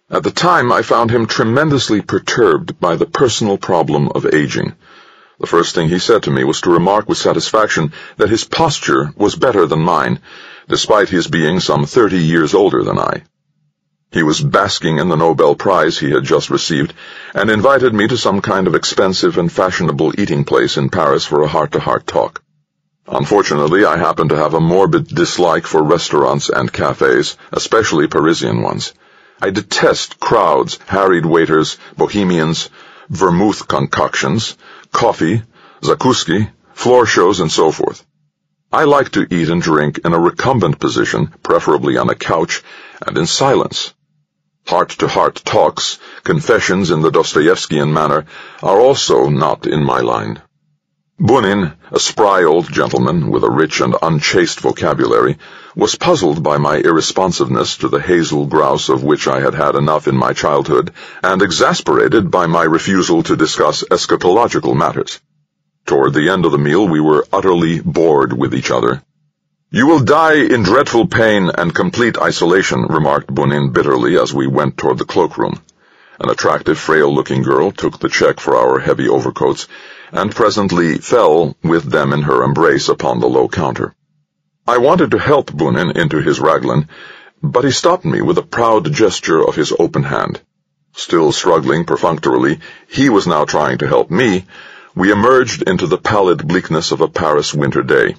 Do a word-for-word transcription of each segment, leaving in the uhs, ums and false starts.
At the time, I found him tremendously perturbed by the personal problem of aging. The first thing he said to me was to remark with satisfaction that his posture was better than mine, despite his being some thirty years older than I. He was basking in the Nobel Prize he had just received, and invited me to some kind of expensive and fashionable eating place in Paris for a heart-to-heart talk. Unfortunately, I happen to have a morbid dislike for restaurants and cafes, especially Parisian ones. I detest crowds, harried waiters, bohemians, vermouth concoctions, coffee, zakouski, floor shows, and so forth. I like to eat and drink in a recumbent position, preferably on a couch, and in silence. Heart-to-heart talks, confessions in the Dostoevskian manner, are also not in my line. Bunin, a spry old gentleman with a rich and unchaste vocabulary, was puzzled by my irresponsiveness to the hazel grouse of which I had had enough in my childhood, and exasperated by my refusal to discuss eschatological matters. Toward the end of the meal we were utterly bored with each other. "You will die in dreadful pain and complete isolation," remarked Bunin bitterly as we went toward the cloakroom. An attractive, frail-looking girl took the check for our heavy overcoats, and presently fell with them in her embrace upon the low counter. I wanted to help Bunin into his raglan, but he stopped me with a proud gesture of his open hand. Still struggling perfunctorily, he was now trying to help me. We emerged into the pallid bleakness of a Paris winter day.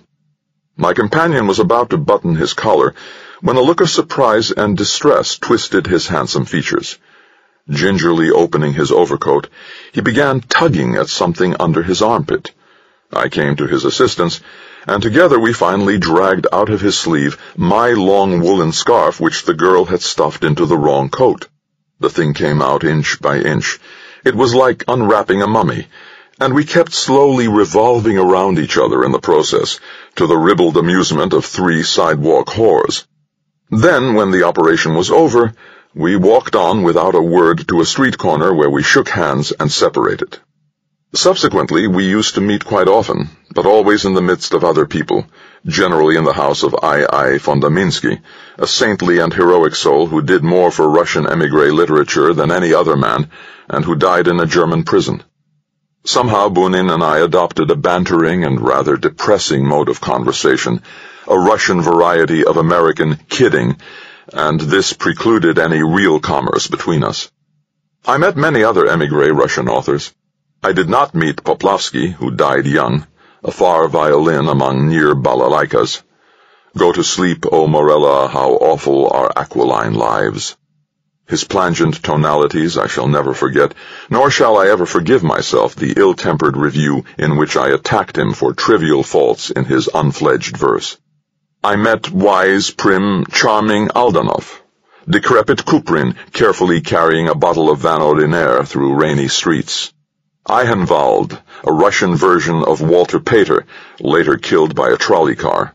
My companion was about to button his collar when a look of surprise and distress twisted his handsome features. Gingerly opening his overcoat, he began tugging at something under his armpit. I came to his assistance, and together we finally dragged out of his sleeve my long woolen scarf which the girl had stuffed into the wrong coat. The thing came out inch by inch. It was like unwrapping a mummy, and we kept slowly revolving around each other in the process, to the ribald amusement of three sidewalk whores. Then, when the operation was over, we walked on without a word to a street corner where we shook hands and separated. Subsequently, we used to meet quite often, but always in the midst of other people, generally in the house of I I Fondaminsky, a saintly and heroic soul who did more for Russian émigré literature than any other man, and who died in a German prison. Somehow Bunin and I adopted a bantering and rather depressing mode of conversation, a Russian variety of American kidding, and this precluded any real commerce between us. I met many other émigré Russian authors. I did not meet Poplavsky, who died young, a far violin among near balalaikas. Go to sleep, O Morella, how awful are aquiline lives. His plangent tonalities I shall never forget, nor shall I ever forgive myself the ill-tempered review in which I attacked him for trivial faults in his unfledged verse. I met wise, prim, charming Aldanov, decrepit Kuprin carefully carrying a bottle of Van Ordinaire through rainy streets, Eichenwald, a Russian version of Walter Pater, later killed by a trolley car,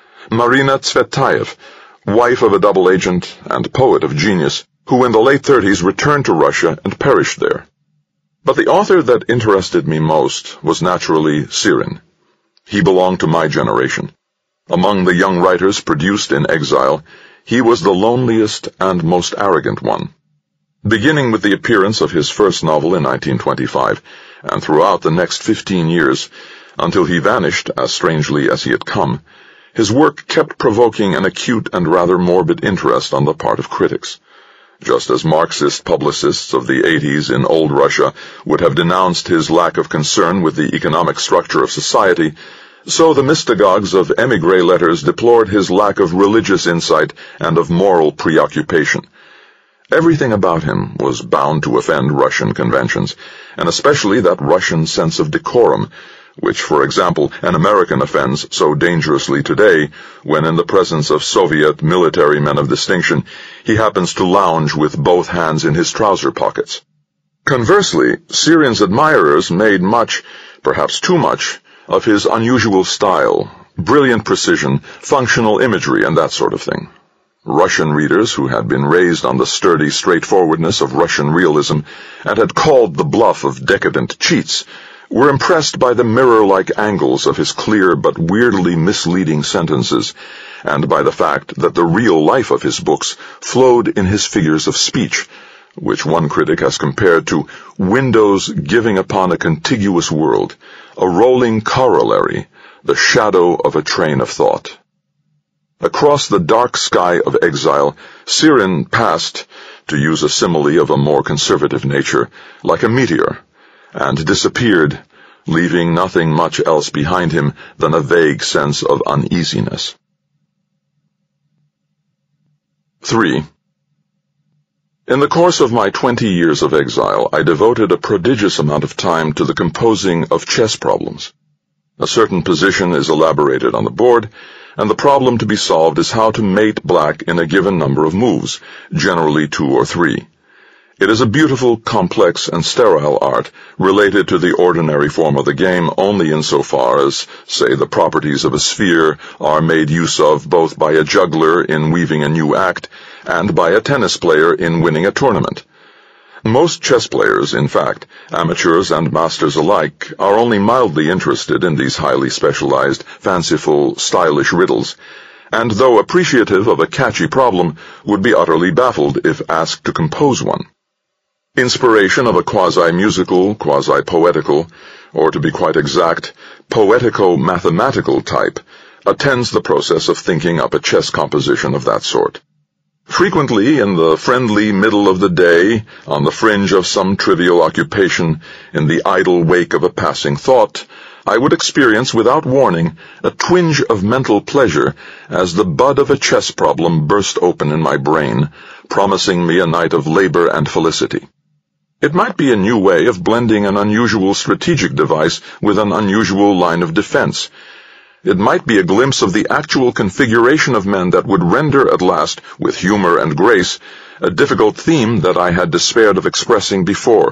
Marina Tsvetaev, wife of a double agent and poet of genius, who in the late thirties returned to Russia and perished there. But the author that interested me most was naturally Sirin. He belonged to my generation. Among the young writers produced in exile, he was the loneliest and most arrogant one. Beginning with the appearance of his first novel in nineteen twenty-five, and throughout the next fifteen years, until he vanished as strangely as he had come, his work kept provoking an acute and rather morbid interest on the part of critics. Just as Marxist publicists of the eighties in old Russia would have denounced his lack of concern with the economic structure of society, so the mystagogues of émigré letters deplored his lack of religious insight and of moral preoccupation. Everything about him was bound to offend Russian conventions, and especially that Russian sense of decorum, which, for example, an American offends so dangerously today when in the presence of Soviet military men of distinction he happens to lounge with both hands in his trouser pockets. Conversely, Sirin's admirers made much, perhaps too much, of his unusual style, brilliant precision, functional imagery, and that sort of thing. Russian readers who had been raised on the sturdy straightforwardness of Russian realism and had called the bluff of decadent cheats were impressed by the mirror-like angles of his clear but weirdly misleading sentences, and by the fact that the real life of his books flowed in his figures of speech, which one critic has compared to windows giving upon a contiguous world, a rolling corollary, the shadow of a train of thought. Across the dark sky of exile, Sirin passed, to use a simile of a more conservative nature, like a meteor, and disappeared, leaving nothing much else behind him than a vague sense of uneasiness. three. In the course of my twenty years of exile, I devoted a prodigious amount of time to the composing of chess problems. A certain position is elaborated on the board, and the problem to be solved is how to mate black in a given number of moves, generally two or three. It is a beautiful, complex, and sterile art related to the ordinary form of the game only insofar as, say, the properties of a sphere are made use of both by a juggler in weaving a new act and by a tennis player in winning a tournament. Most chess players, in fact, amateurs and masters alike, are only mildly interested in these highly specialized, fanciful, stylish riddles, and though appreciative of a catchy problem, would be utterly baffled if asked to compose one. Inspiration of a quasi-musical, quasi-poetical, or to be quite exact, poetico-mathematical type, attends the process of thinking up a chess composition of that sort. Frequently, in the friendly middle of the day, on the fringe of some trivial occupation, in the idle wake of a passing thought, I would experience without warning a twinge of mental pleasure as the bud of a chess problem burst open in my brain, promising me a night of labor and felicity. It might be a new way of blending an unusual strategic device with an unusual line of defense. It might be a glimpse of the actual configuration of men that would render at last, with humor and grace, a difficult theme that I had despaired of expressing before.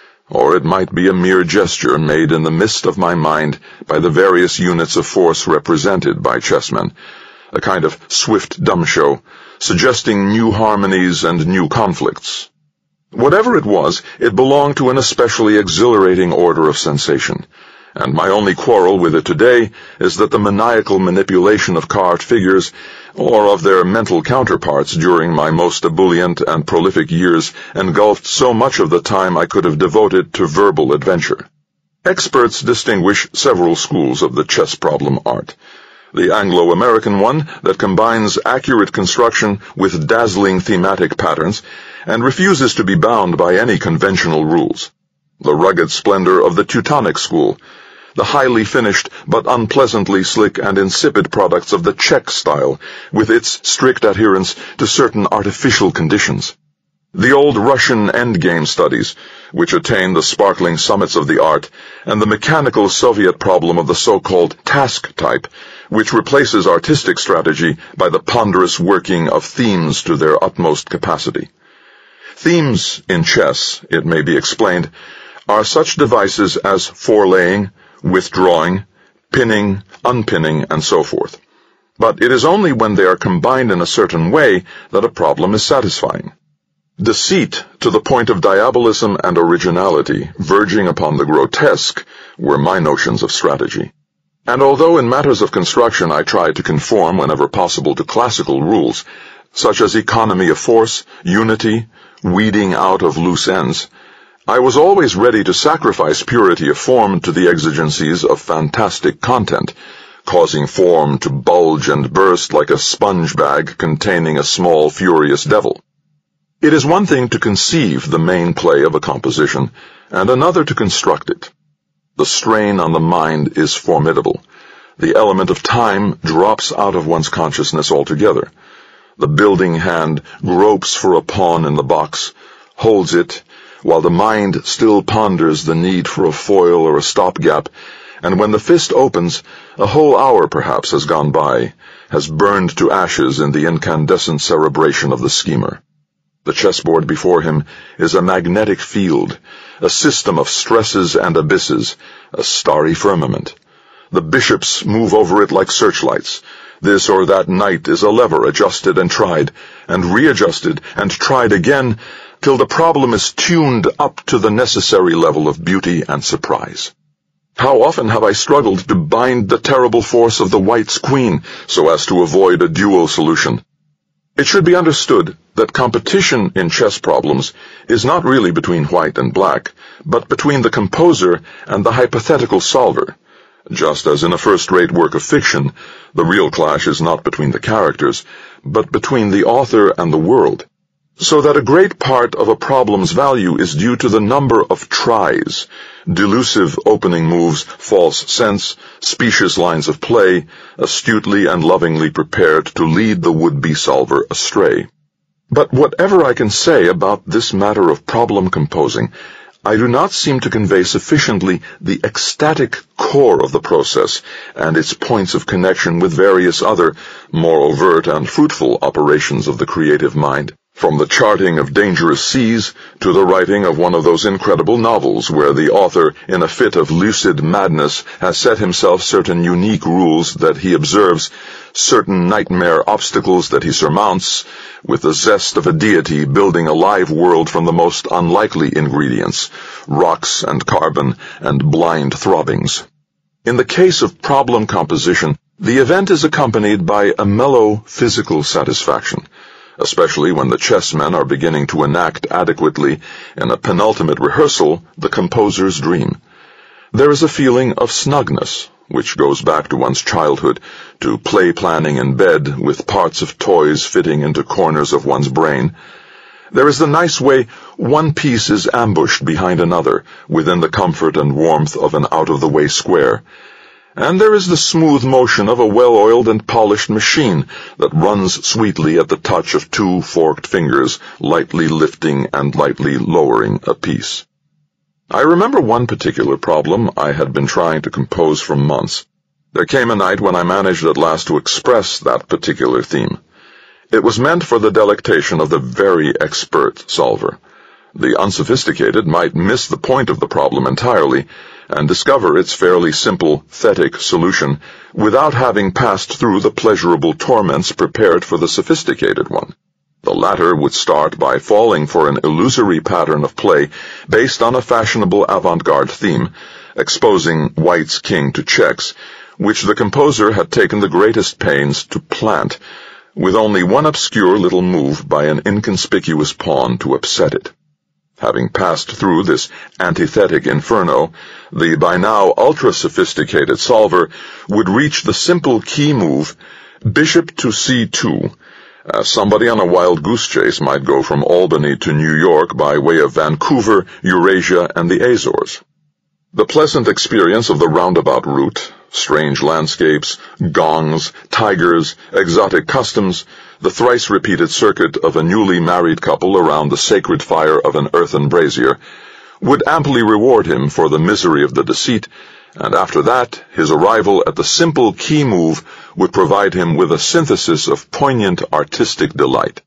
Or it might be a mere gesture made in the midst of my mind by the various units of force represented by chessmen, a kind of swift dumb show, suggesting new harmonies and new conflicts. Whatever it was, it belonged to an especially exhilarating order of sensation, and my only quarrel with it today is that the maniacal manipulation of carved figures, or of their mental counterparts during my most ebullient and prolific years, engulfed so much of the time I could have devoted to verbal adventure. Experts distinguish several schools of the chess problem art. The Anglo-American one that combines accurate construction with dazzling thematic patterns and refuses to be bound by any conventional rules. The rugged splendor of the Teutonic school, the highly finished but unpleasantly slick and insipid products of the Czech style, with its strict adherence to certain artificial conditions. The old Russian endgame studies, which attain the sparkling summits of the art, and the mechanical Soviet problem of the so-called task type, which replaces artistic strategy by the ponderous working of themes to their utmost capacity. Themes in chess, it may be explained, are such devices as forelaying, withdrawing, pinning, unpinning, and so forth. But it is only when they are combined in a certain way that a problem is satisfying. Deceit to the point of diabolism and originality, verging upon the grotesque, were my notions of strategy. And although in matters of construction I tried to conform whenever possible to classical rules, such as economy of force, unity, weeding out of loose ends, I was always ready to sacrifice purity of form to the exigencies of fantastic content, causing form to bulge and burst like a sponge bag containing a small furious devil. It is one thing to conceive the main play of a composition, and another to construct it. The strain on the mind is formidable. The element of time drops out of one's consciousness altogether. The building hand gropes for a pawn in the box, holds it, while the mind still ponders the need for a foil or a stopgap, and when the fist opens, a whole hour perhaps has gone by, has burned to ashes in the incandescent cerebration of the schemer. The chessboard before him is a magnetic field, a system of stresses and abysses, a starry firmament. The bishops move over it like searchlights. This or that knight is a lever adjusted and tried, and readjusted and tried again, till the problem is tuned up to the necessary level of beauty and surprise. How often have I struggled to bind the terrible force of the white's queen so as to avoid a dual solution? It should be understood that competition in chess problems is not really between white and black, but between the composer and the hypothetical solver. Just as in a first-rate work of fiction, the real clash is not between the characters, but between the author and the world. So that a great part of a problem's value is due to the number of tries, delusive opening moves, false sense, specious lines of play, astutely and lovingly prepared to lead the would-be solver astray. But whatever I can say about this matter of problem composing, I do not seem to convey sufficiently the ecstatic core of the process and its points of connection with various other, more overt and fruitful operations of the creative mind. From the charting of dangerous seas to the writing of one of those incredible novels where the author, in a fit of lucid madness, has set himself certain unique rules that he observes, certain nightmare obstacles that he surmounts, with the zest of a deity building a live world from the most unlikely ingredients, rocks and carbon and blind throbbings. In the case of problem composition, the event is accompanied by a mellow physical satisfaction, especially when the chessmen are beginning to enact adequately, in a penultimate rehearsal, the composer's dream. There is a feeling of snugness, which goes back to one's childhood, to play planning in bed with parts of toys fitting into corners of one's brain. There is the nice way one piece is ambushed behind another, within the comfort and warmth of an out-of-the-way square. And there is the smooth motion of a well-oiled and polished machine that runs sweetly at the touch of two forked fingers, lightly lifting and lightly lowering a piece. I remember one particular problem I had been trying to compose for months. There came a night when I managed at last to express that particular theme. It was meant for the delectation of the very expert solver. The unsophisticated might miss the point of the problem entirely, and discover its fairly simple, thetic solution without having passed through the pleasurable torments prepared for the sophisticated one. The latter would start by falling for an illusory pattern of play based on a fashionable avant-garde theme, exposing white's king to checks, which the composer had taken the greatest pains to plant, with only one obscure little move by an inconspicuous pawn to upset it. Having passed through this antithetic inferno, the by now ultra-sophisticated solver would reach the simple key move, bishop to c two, as somebody on a wild goose chase might go from Albany to New York by way of Vancouver, Eurasia, and the Azores. The pleasant experience of the roundabout route, strange landscapes, gongs, tigers, exotic customs, the thrice-repeated circuit of a newly married couple around the sacred fire of an earthen brazier, would amply reward him for the misery of the deceit, and after that his arrival at the simple key move would provide him with a synthesis of poignant artistic delight.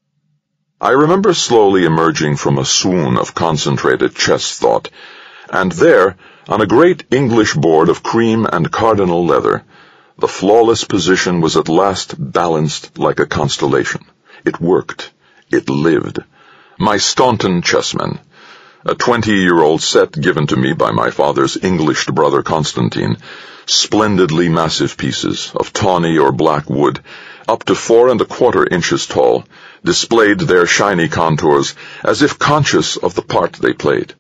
I remember slowly emerging from a swoon of concentrated chess thought, and there, on a great English board of cream and cardinal leather, the flawless position was at last balanced like a constellation. It worked. It lived. My Staunton chessmen, a twenty-year-old set given to me by my father's Englished brother Constantine, splendidly massive pieces of tawny or black wood, up to four and a quarter inches tall, displayed their shiny contours as if conscious of the part they played.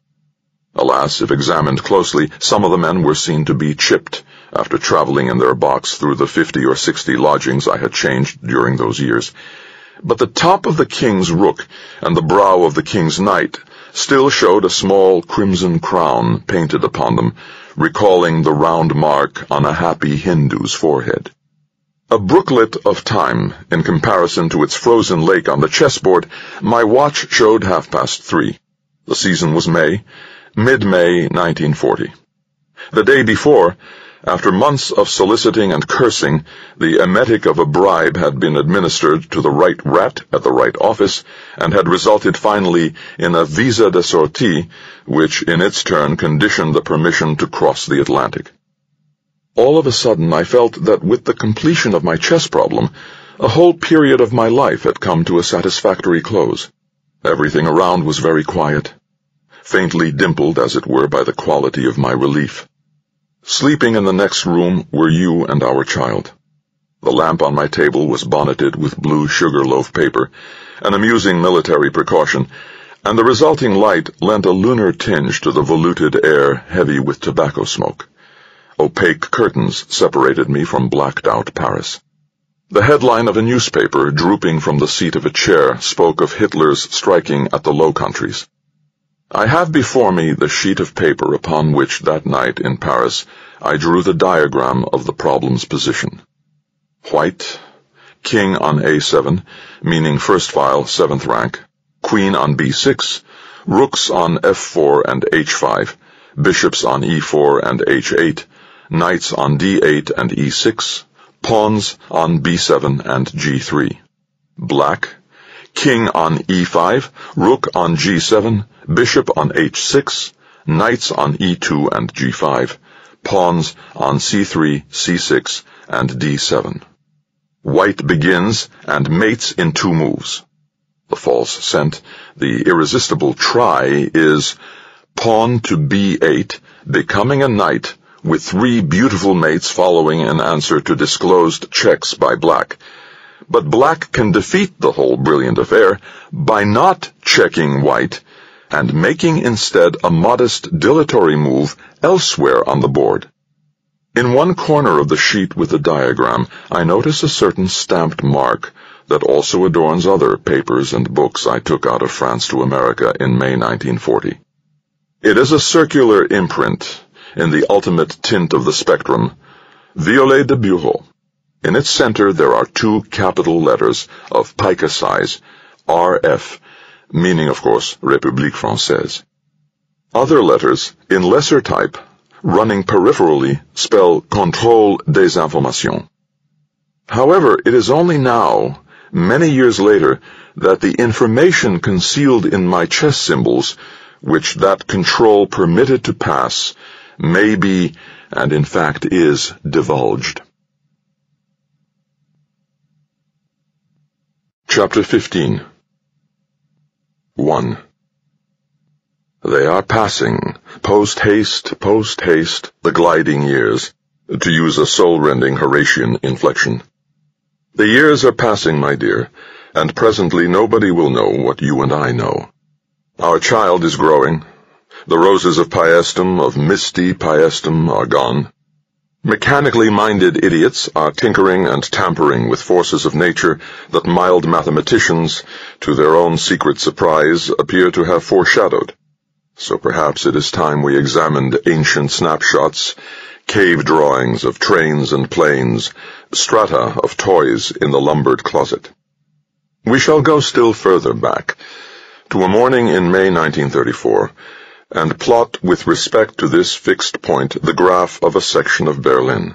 Alas, if examined closely, some of the men were seen to be chipped after traveling in their box through the fifty or sixty lodgings I had changed during those years. But the top of the king's rook and the brow of the king's knight still showed a small crimson crown painted upon them, recalling the round mark on a happy Hindu's forehead. A brooklet of time, in comparison to its frozen lake on the chessboard, my watch showed half past three. The season was May, mid-May nineteen forty. The day before, after months of soliciting and cursing, the emetic of a bribe had been administered to the right rat at the right office, and had resulted finally in a visa de sortie, which in its turn conditioned the permission to cross the Atlantic. All of a sudden I felt that with the completion of my chess problem, a whole period of my life had come to a satisfactory close. Everything around was very quiet, faintly dimpled, as it were, by the quality of my relief. Sleeping in the next room were you and our child. The lamp on my table was bonneted with blue sugar loaf paper, an amusing military precaution, and the resulting light lent a lunar tinge to the voluted air heavy with tobacco smoke. Opaque curtains separated me from blacked-out Paris. The headline of a newspaper, drooping from the seat of a chair, spoke of Hitler's striking at the Low Countries. I have before me the sheet of paper upon which that night in Paris I drew the diagram of the problem's position. White, king on A seven, meaning first file, seventh rank, queen on B six, rooks on F four and H five, bishops on E four and H eight, knights on D eight and E six, pawns on B seven and G three. Black, king on E five, rook on G seven, bishop on H six, knights on E two and G five, pawns on C three, C six, and D seven. White begins and mates in two moves. The false scent, the irresistible try, is pawn to B eight, becoming a knight, with three beautiful mates following in answer to disclosed checks by black. But black can defeat the whole brilliant affair by not checking white and making instead a modest dilatory move elsewhere on the board. In one corner of the sheet with the diagram, I notice a certain stamped mark that also adorns other papers and books I took out of France to America in May nineteen forty. It is a circular imprint, in the ultimate tint of the spectrum, violet de bureau. In its center there are two capital letters of pica size, R F, meaning, of course, République Française. Other letters, in lesser type, running peripherally, spell Contrôle des Informations. However, it is only now, many years later, that the information concealed in my chess symbols, which that control permitted to pass, may be, and in fact is, divulged. Chapter fifteen. one. They are passing, post-haste, post-haste, the gliding years, to use a soul-rending Horatian inflection. The years are passing, my dear, and presently nobody will know what you and I know. Our child is growing. The roses of Paestum, of misty Paestum, are gone. Mechanically minded idiots are tinkering and tampering with forces of nature that mild mathematicians, to their own secret surprise, appear to have foreshadowed. So perhaps it is time we examined ancient snapshots, cave drawings of trains and planes, strata of toys in the lumbered closet. We shall go still further back, to a morning in May nineteen thirty-four, and plot with respect to this fixed point the graph of a section of Berlin.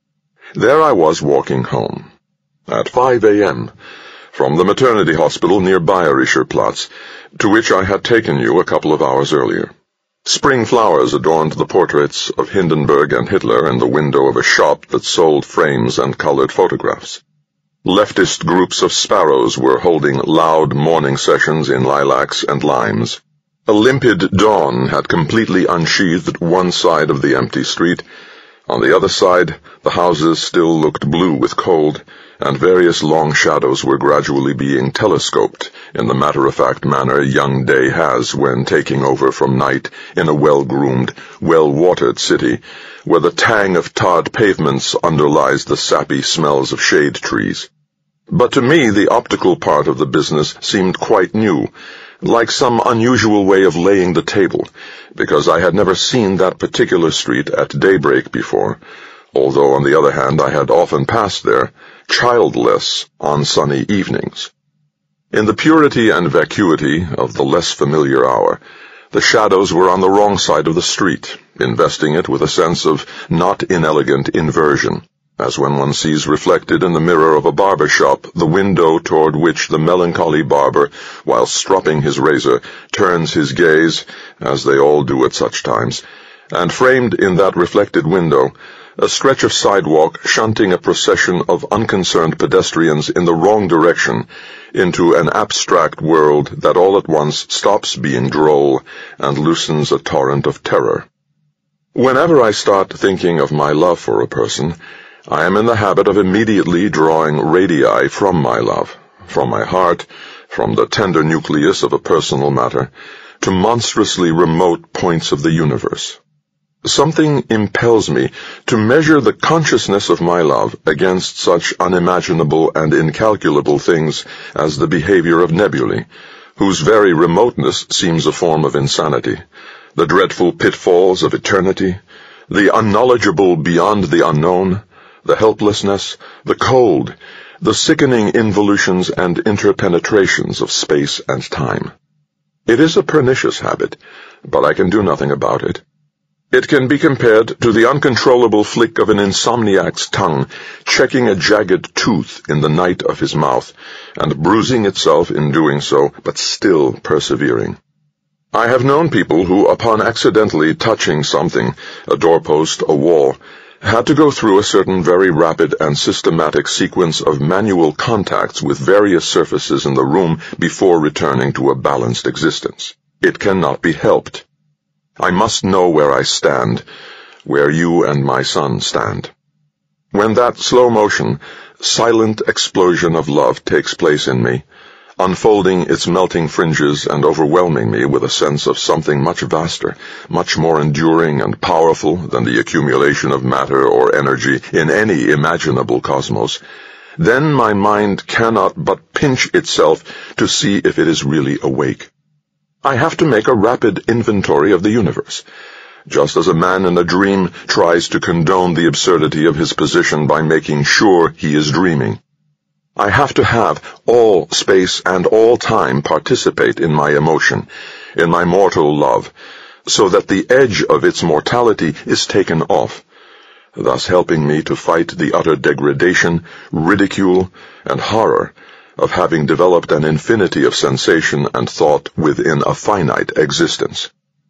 There I was walking home, at five a m, from the maternity hospital near Bayerischer Platz, to which I had taken you a couple of hours earlier. Spring flowers adorned the portraits of Hindenburg and Hitler in the window of a shop that sold frames and colored photographs. Leftist groups of sparrows were holding loud morning sessions in lilacs and limes. A limpid dawn had completely unsheathed one side of the empty street. On the other side, the houses still looked blue with cold, and various long shadows were gradually being telescoped in the matter-of-fact manner young day has when taking over from night in a well-groomed, well-watered city, where the tang of tarred pavements underlies the sappy smells of shade trees. But to me the optical part of the business seemed quite new, like some unusual way of laying the table, because I had never seen that particular street at daybreak before, although on the other hand I had often passed there, childless, on sunny evenings. In the purity and vacuity of the less familiar hour, the shadows were on the wrong side of the street, investing it with a sense of not inelegant inversion, as when one sees reflected in the mirror of a barber shop the window toward which the melancholy barber, while stropping his razor, turns his gaze, as they all do at such times, and framed in that reflected window, a stretch of sidewalk shunting a procession of unconcerned pedestrians in the wrong direction into an abstract world that all at once stops being droll and loosens a torrent of terror. Whenever I start thinking of my love for a person, I am in the habit of immediately drawing radii from my love, from my heart, from the tender nucleus of a personal matter, to monstrously remote points of the universe. Something impels me to measure the consciousness of my love against such unimaginable and incalculable things as the behavior of nebulae, whose very remoteness seems a form of insanity, the dreadful pitfalls of eternity, the unknowledgeable beyond the unknown, the helplessness, the cold, the sickening involutions and interpenetrations of space and time. It is a pernicious habit, but I can do nothing about it. It can be compared to the uncontrollable flick of an insomniac's tongue checking a jagged tooth in the night of his mouth, and bruising itself in doing so, but still persevering. I have known people who, upon accidentally touching something, a doorpost, a wall, had to go through a certain very rapid and systematic sequence of manual contacts with various surfaces in the room before returning to a balanced existence. It cannot be helped. I must know where I stand, where you and my son stand. When that slow motion, silent explosion of love takes place in me, unfolding its melting fringes and overwhelming me with a sense of something much vaster, much more enduring and powerful than the accumulation of matter or energy in any imaginable cosmos, then my mind cannot but pinch itself to see if it is really awake. I have to make a rapid inventory of the universe, just as a man in a dream tries to condone the absurdity of his position by making sure he is dreaming. I have to have all space and all time participate in my emotion, in my mortal love, so that the edge of its mortality is taken off, thus helping me to fight the utter degradation, ridicule, and horror of having developed an infinity of sensation and thought within a finite existence.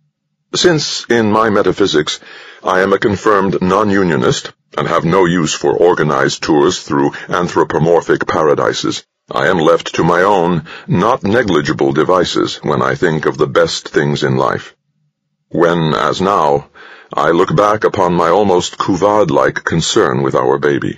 Since, in my metaphysics, I am a confirmed non-unionist, and have no use for organized tours through anthropomorphic paradises, I am left to my own, not negligible devices when I think of the best things in life. When, as now, I look back upon my almost Kuvad-like concern with our baby.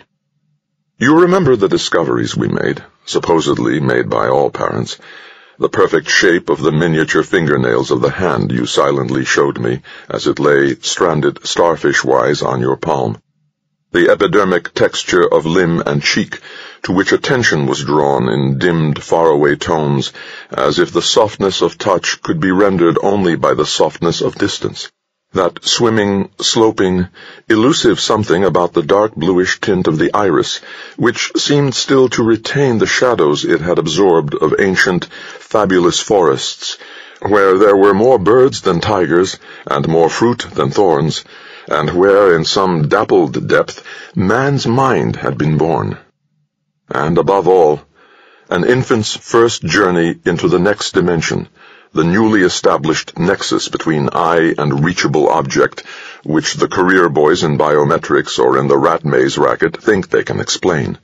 You remember the discoveries we made, supposedly made by all parents, the perfect shape of the miniature fingernails of the hand you silently showed me as it lay stranded starfish-wise on your palm, the epidermic texture of limb and cheek to which attention was drawn in dimmed faraway tones, as if the softness of touch could be rendered only by the softness of distance. That swimming, sloping, elusive something about the dark bluish tint of the iris, which seemed still to retain the shadows it had absorbed of ancient, fabulous forests, where there were more birds than tigers, and more fruit than thorns, and where, in some dappled depth, man's mind had been born. And above all, an infant's first journey into the next dimension, the newly established nexus between eye and reachable object, which the career boys in biometrics or in the rat maze racket think they can explain.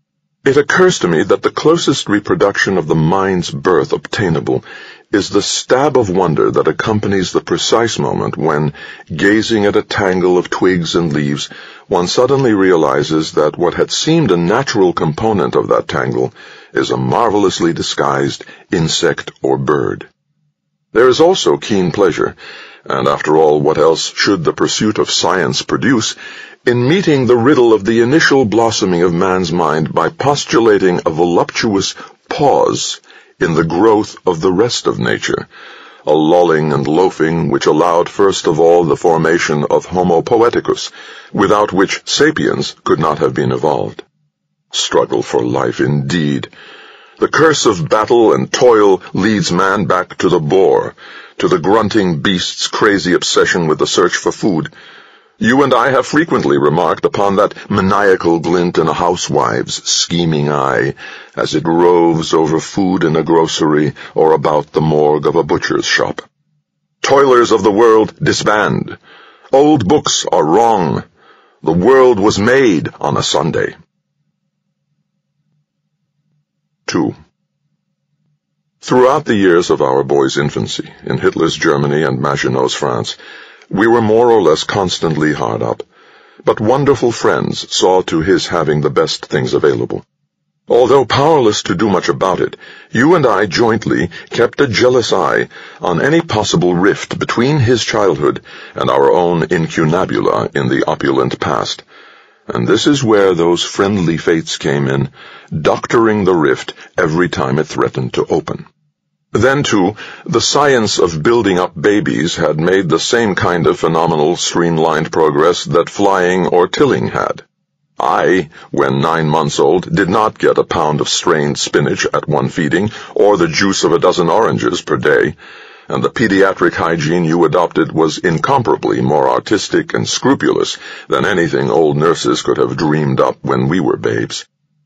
It occurs to me that the closest reproduction of the mind's birth obtainable is the stab of wonder that accompanies the precise moment when, gazing at a tangle of twigs and leaves, one suddenly realizes that what had seemed a natural component of that tangle is a marvelously disguised insect or bird. There is also keen pleasure, and after all, what else should the pursuit of science produce, in meeting the riddle of the initial blossoming of man's mind by postulating a voluptuous pause in the growth of the rest of nature, a lulling and loafing which allowed first of all the formation of Homo poeticus, without which sapiens could not have been evolved. Struggle for life, indeed. The curse of battle and toil leads man back to the boar, to the grunting beast's crazy obsession with the search for food. You and I have frequently remarked upon that maniacal glint in a housewife's scheming eye as it roves over food in a grocery or about the morgue of a butcher's shop. Toilers of the world, disband. Old books are wrong. The world was made on a Sunday. Two. Throughout the years of our boy's infancy, in Hitler's Germany and Maginot's France, we were more or less constantly hard up. but wonderful friends saw to his having the best things available. Although powerless to do much about it, you and I jointly kept a jealous eye on any possible rift between his childhood and our own incunabula in the opulent past. And this is where those friendly fates came in, doctoring the rift every time it threatened to open. Then, too, the science of building up babies had made the same kind of phenomenal streamlined progress that flying or tilling had. I, when nine months old, did not get a pound of strained spinach at one feeding, or the juice of a dozen oranges per day, and the pediatric hygiene you adopted was incomparably more artistic and scrupulous than anything old nurses could have dreamed up when we were babes.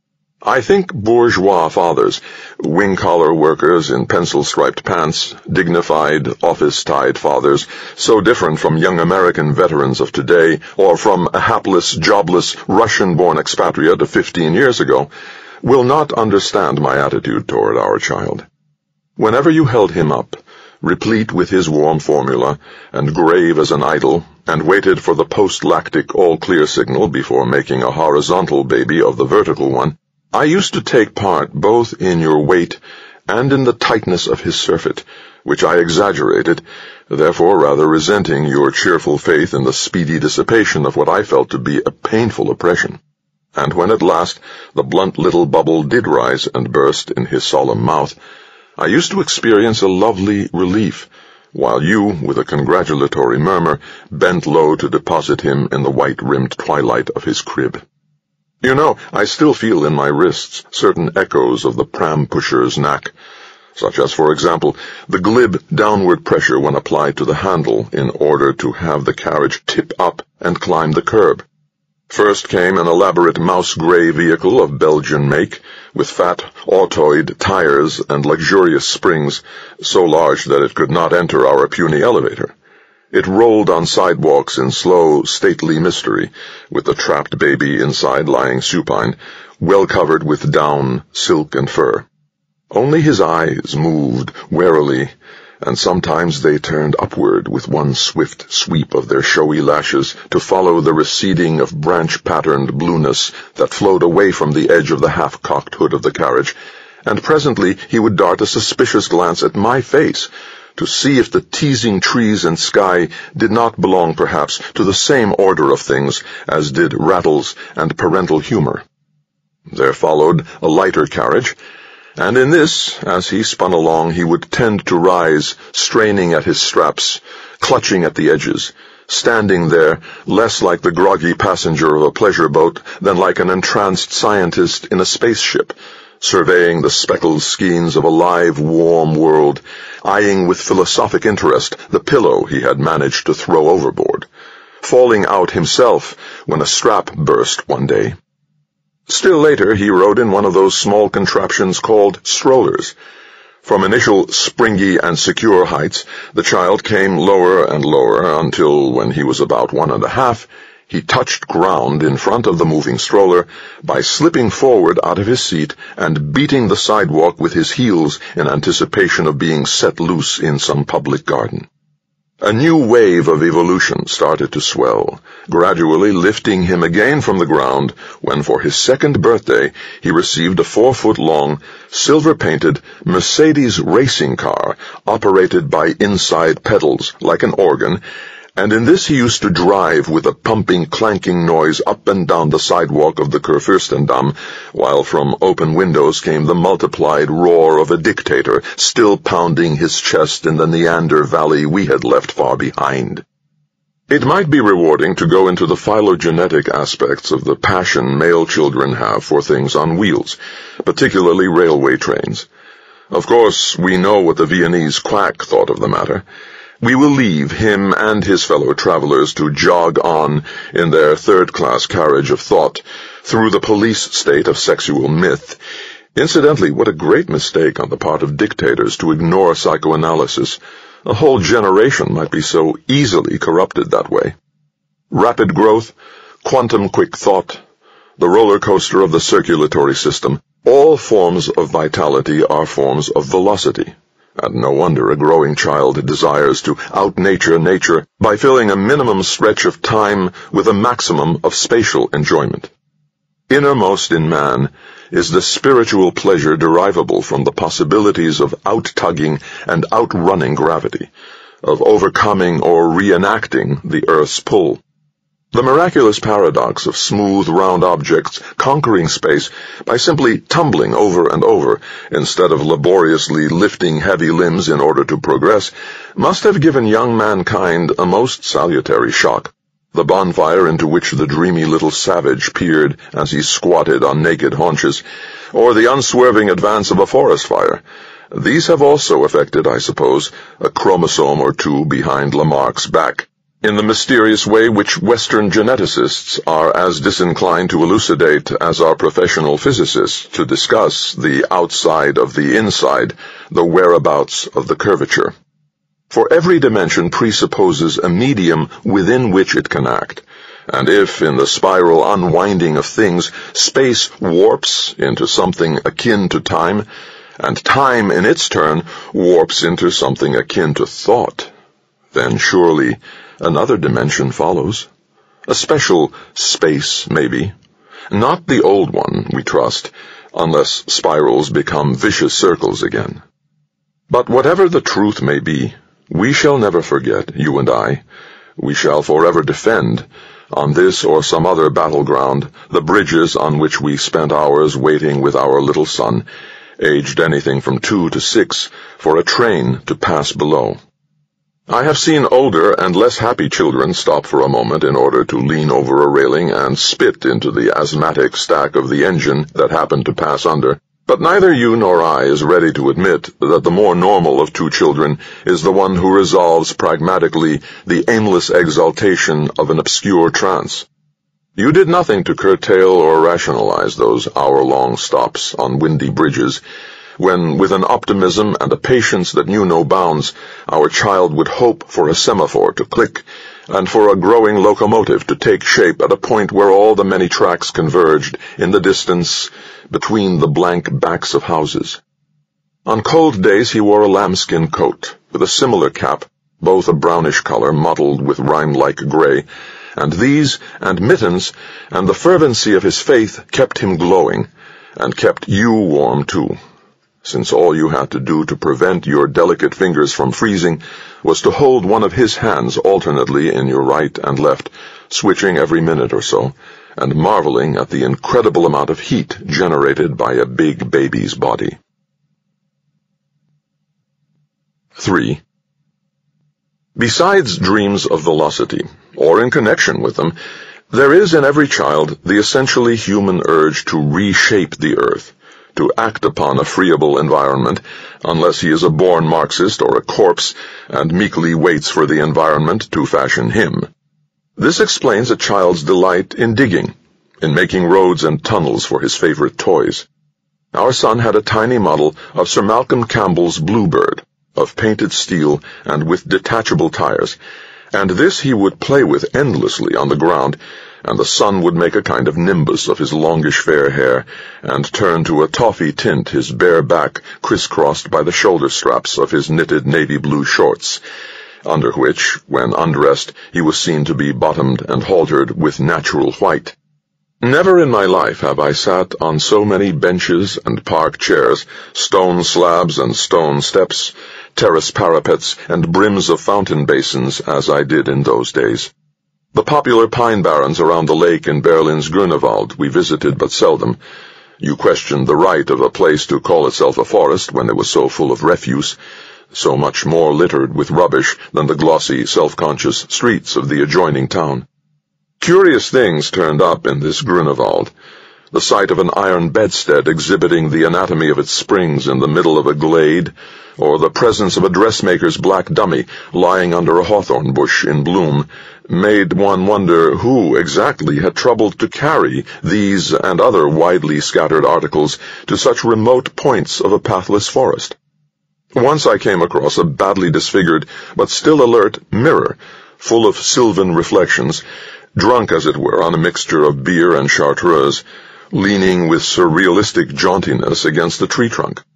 I think bourgeois fathers, wing-collar workers in pencil-striped pants, dignified, office-tied fathers, so different from young American veterans of today, or from a hapless, jobless, Russian-born expatriate of fifteen years ago, will not understand my attitude toward our child. Whenever you held him up, replete with his warm formula, and grave as an idol, and waited for the post-lactic all-clear signal before making a horizontal baby of the vertical one, I used to take part both in your weight and in the tightness of his surfeit, which I exaggerated, therefore rather resenting your cheerful faith in the speedy dissipation of what I felt to be a painful oppression. And when at last the blunt little bubble did rise and burst in his solemn mouth, I used to experience a lovely relief, while you, with a congratulatory murmur, bent low to deposit him in the white-rimmed twilight of his crib. You know, I still feel in my wrists certain echoes of the pram-pusher's knack, such as, for example, the glib downward pressure when applied to the handle in order to have the carriage tip up and climb the curb. First came an elaborate mouse-gray vehicle of Belgian make, with fat, autoid tires and luxurious springs, so large that it could not enter our puny elevator. It rolled on sidewalks in slow, stately mystery, with the trapped baby inside lying supine, well covered with down, silk, and fur. Only his eyes moved warily, and sometimes they turned upward with one swift sweep of their showy lashes to follow the receding of branch-patterned blueness that flowed away from the edge of the half-cocked hood of the carriage, and presently he would dart a suspicious glance at my face, to see if the teasing trees and sky did not belong perhaps to the same order of things as did rattles and parental humor. There followed a lighter carriage, and in this, as he spun along, he would tend to rise, straining at his straps, clutching at the edges, standing there less like the groggy passenger of a pleasure boat than like an entranced scientist in a spaceship, surveying the speckled skeins of a live, warm world, eyeing with philosophic interest the pillow he had managed to throw overboard, falling out himself when a strap burst one day. Still later he rode in one of those small contraptions called strollers. From initial springy and secure heights, the child came lower and lower until, when he was about one and a half, he touched ground in front of the moving stroller by slipping forward out of his seat and beating the sidewalk with his heels in anticipation of being set loose in some public garden. A new wave of evolution started to swell, gradually lifting him again from the ground when for his second birthday he received a four-foot-long, silver-painted Mercedes racing car operated by inside pedals like an organ, and in this he used to drive with a pumping, clanking noise up and down the sidewalk of the Kurfürstendamm, while from open windows came the multiplied roar of a dictator still pounding his chest in the Neander Valley we had left far behind. It might be rewarding to go into the phylogenetic aspects of the passion male children have for things on wheels, particularly railway trains. Of course, we know what the Viennese quack thought of the matter. We will leave him and his fellow travelers to jog on in their third-class carriage of thought through the police state of sexual myth. Incidentally, what a great mistake on the part of dictators to ignore psychoanalysis. A whole generation might be so easily corrupted that way. Rapid growth, quantum-quick thought, the roller coaster of the circulatory system, all forms of vitality are forms of velocity. And no wonder a growing child desires to out-nature nature by filling a minimum stretch of time with a maximum of spatial enjoyment. Innermost in man is the spiritual pleasure derivable from the possibilities of out-tugging and outrunning gravity, of overcoming or reenacting the Earth's pull. The miraculous paradox of smooth, round objects conquering space by simply tumbling over and over instead of laboriously lifting heavy limbs in order to progress must have given young mankind a most salutary shock. The bonfire into which the dreamy little savage peered as he squatted on naked haunches, or the unswerving advance of a forest fire. These have also affected, I suppose, a chromosome or two behind Lamarck's back, in the mysterious way which Western geneticists are as disinclined to elucidate as are professional physicists to discuss the outside of the inside, the whereabouts of the curvature. For every dimension presupposes a medium within which it can act, and if, in the spiral unwinding of things, space warps into something akin to time, and time in its turn warps into something akin to thought, then surely another dimension follows. A special space, maybe. Not the old one, we trust, unless spirals become vicious circles again. But whatever the truth may be, we shall never forget, you and I. We shall forever defend, on this or some other battleground, the bridges on which we spent hours waiting with our little son, aged anything from two to six, for a train to pass below. I have seen older and less happy children stop for a moment in order to lean over a railing and spit into the asthmatic stack of the engine that happened to pass under, but neither you nor I is ready to admit that the more normal of two children is the one who resolves pragmatically the aimless exaltation of an obscure trance. You did nothing to curtail or rationalize those hour-long stops on windy bridges, when, with an optimism and a patience that knew no bounds, our child would hope for a semaphore to click, and for a growing locomotive to take shape at a point where all the many tracks converged in the distance between the blank backs of houses. On cold days he wore a lambskin coat, with a similar cap, both a brownish color mottled with rime-like gray, and these, and mittens, and the fervency of his faith kept him glowing, and kept you warm too, since all you had to do to prevent your delicate fingers from freezing was to hold one of his hands alternately in your right and left, switching every minute or so, and marveling at the incredible amount of heat generated by a big baby's body. three. Besides dreams of velocity, or in connection with them, there is in every child the essentially human urge to reshape the earth, to act upon a friable environment, unless he is a born Marxist or a corpse, and meekly waits for the environment to fashion him. This explains a child's delight in digging, in making roads and tunnels for his favorite toys. Our son had a tiny model of Sir Malcolm Campbell's Bluebird, of painted steel and with detachable tires, and this he would play with endlessly on the ground, and the sun would make a kind of nimbus of his longish fair hair, and turn to a toffee tint his bare back crisscrossed by the shoulder straps of his knitted navy blue shorts, under which, when undressed, he was seen to be bottomed and haltered with natural white. Never in my life have I sat on so many benches and park chairs, stone slabs and stone steps, terrace parapets, and brims of fountain basins as I did in those days. The popular pine barrens around the lake in Berlin's Grunewald we visited but seldom. You questioned the right of a place to call itself a forest when it was so full of refuse, so much more littered with rubbish than the glossy, self-conscious streets of the adjoining town. Curious things turned up in this Grunewald. The sight of an iron bedstead exhibiting the anatomy of its springs in the middle of a glade, or the presence of a dressmaker's black dummy lying under a hawthorn bush in bloom, made one wonder who exactly had troubled to carry these and other widely scattered articles to such remote points of a pathless forest. Once I came across a badly disfigured, but still alert, mirror, full of sylvan reflections, drunk as it were on a mixture of beer and chartreuse, leaning with surrealistic jauntiness against the tree trunk.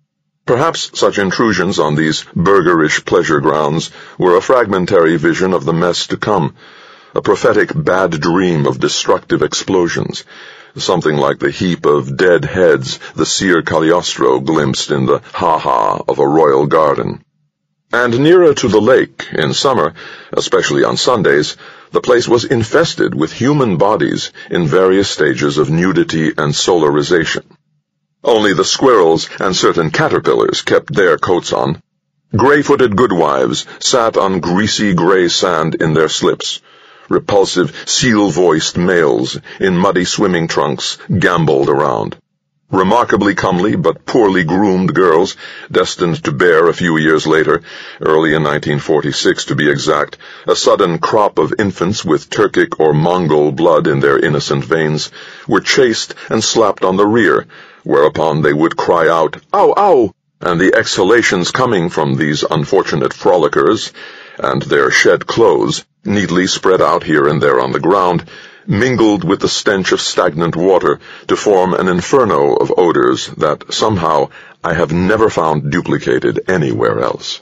Perhaps such intrusions on these burgherish pleasure grounds were a fragmentary vision of the mess to come, a prophetic bad dream of destructive explosions, something like the heap of dead heads the Sir Cagliostro glimpsed in the ha-ha of a royal garden. And nearer to the lake, in summer, especially on Sundays, the place was infested with human bodies in various stages of nudity and solarization. Only the squirrels and certain caterpillars kept their coats on. Gray-footed goodwives sat on greasy gray sand in their slips. Repulsive, seal-voiced males in muddy swimming trunks gamboled around. Remarkably comely but poorly groomed girls, destined to bear a few years later, early in nineteen forty-six to be exact, a sudden crop of infants with Turkic or Mongol blood in their innocent veins, were chased and slapped on the rear, whereupon they would cry out, "Ow, ow!" and the exhalations coming from these unfortunate frolickers, and their shed clothes, neatly spread out here and there on the ground, mingled with the stench of stagnant water to form an inferno of odors that somehow I have never found duplicated anywhere else.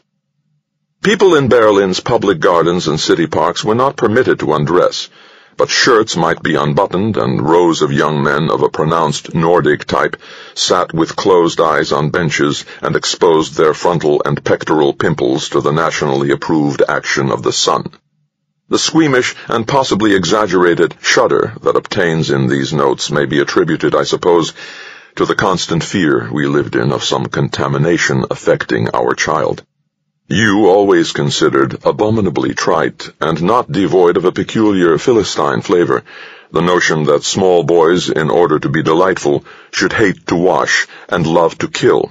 People in Berlin's public gardens and city parks were not permitted to undress, but shirts might be unbuttoned, and rows of young men of a pronounced Nordic type sat with closed eyes on benches and exposed their frontal and pectoral pimples to the nationally approved action of the sun. The squeamish and possibly exaggerated shudder that obtains in these notes may be attributed, I suppose, to the constant fear we lived in of some contamination affecting our child. You, always considered abominably trite and not devoid of a peculiar Philistine flavor, the notion that small boys, in order to be delightful, should hate to wash and love to kill.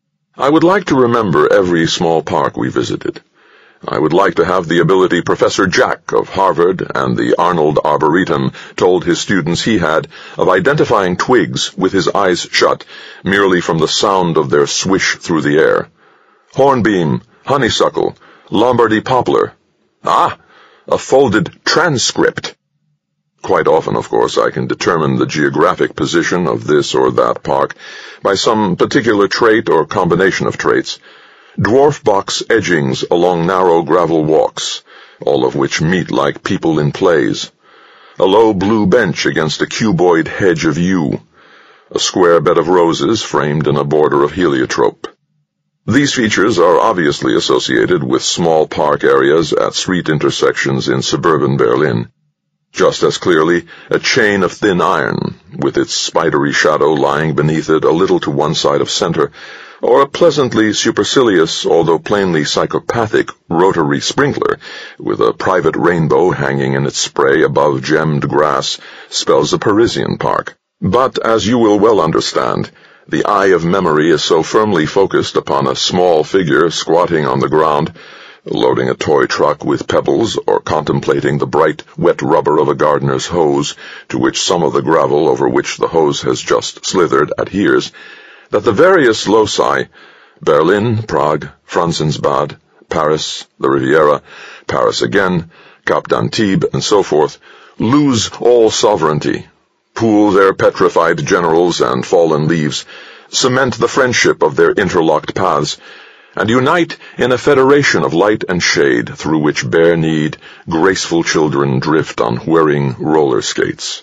I would like to remember every small park we visited. I would like to have the ability Professor Jack of Harvard and the Arnold Arboretum told his students he had of identifying twigs with his eyes shut, merely from the sound of their swish through the air. Hornbeam, honeysuckle, Lombardy poplar. Ah, a folded transcript. Quite often, of course, I can determine the geographic position of this or that park by some particular trait or combination of traits. Dwarf box edgings along narrow gravel walks, all of which meet like people in plays. A low blue bench against a cuboid hedge of yew. A square bed of roses framed in a border of heliotrope. These features are obviously associated with small park areas at street intersections in suburban Berlin. Just as clearly, a chain of thin iron, with its spidery shadow lying beneath it a little to one side of center, or a pleasantly supercilious, although plainly psychopathic, rotary sprinkler, with a private rainbow hanging in its spray above gemmed grass, spells a Parisian park. But, as you will well understand, the eye of memory is so firmly focused upon a small figure squatting on the ground, loading a toy truck with pebbles, or contemplating the bright, wet rubber of a gardener's hose, to which some of the gravel over which the hose has just slithered adheres, that the various loci, Berlin, Prague, Franzensbad, Paris, the Riviera, Paris again, Cap d'Antibes, and so forth, lose all sovereignty, pool their petrified generals and fallen leaves, cement the friendship of their interlocked paths, and unite in a federation of light and shade through which bare-kneed, graceful children drift on whirring roller skates.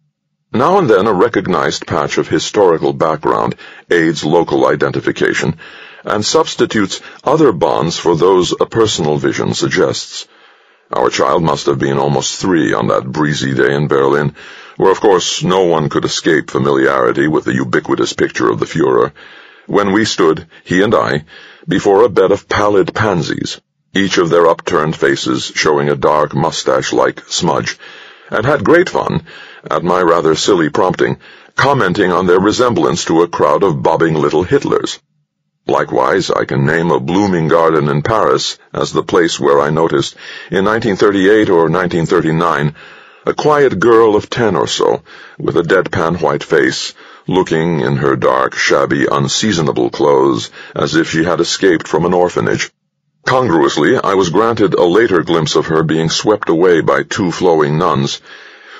Now and then a recognized patch of historical background aids local identification and substitutes other bonds for those a personal vision suggests. Our child must have been almost three on that breezy day in Berlin, where of course no one could escape familiarity with the ubiquitous picture of the Führer, when we stood, he and I, before a bed of pallid pansies, each of their upturned faces showing a dark mustache-like smudge, and had great fun, at my rather silly prompting, commenting on their resemblance to a crowd of bobbing little Hitlers. Likewise, I can name a blooming garden in Paris as the place where I noticed, in nineteen thirty-eight or nineteen thirty-nine, a quiet girl of ten or so, with a deadpan white face, looking, in her dark, shabby, unseasonable clothes, as if she had escaped from an orphanage. Congruously, I was granted a later glimpse of her being swept away by two flowing nuns,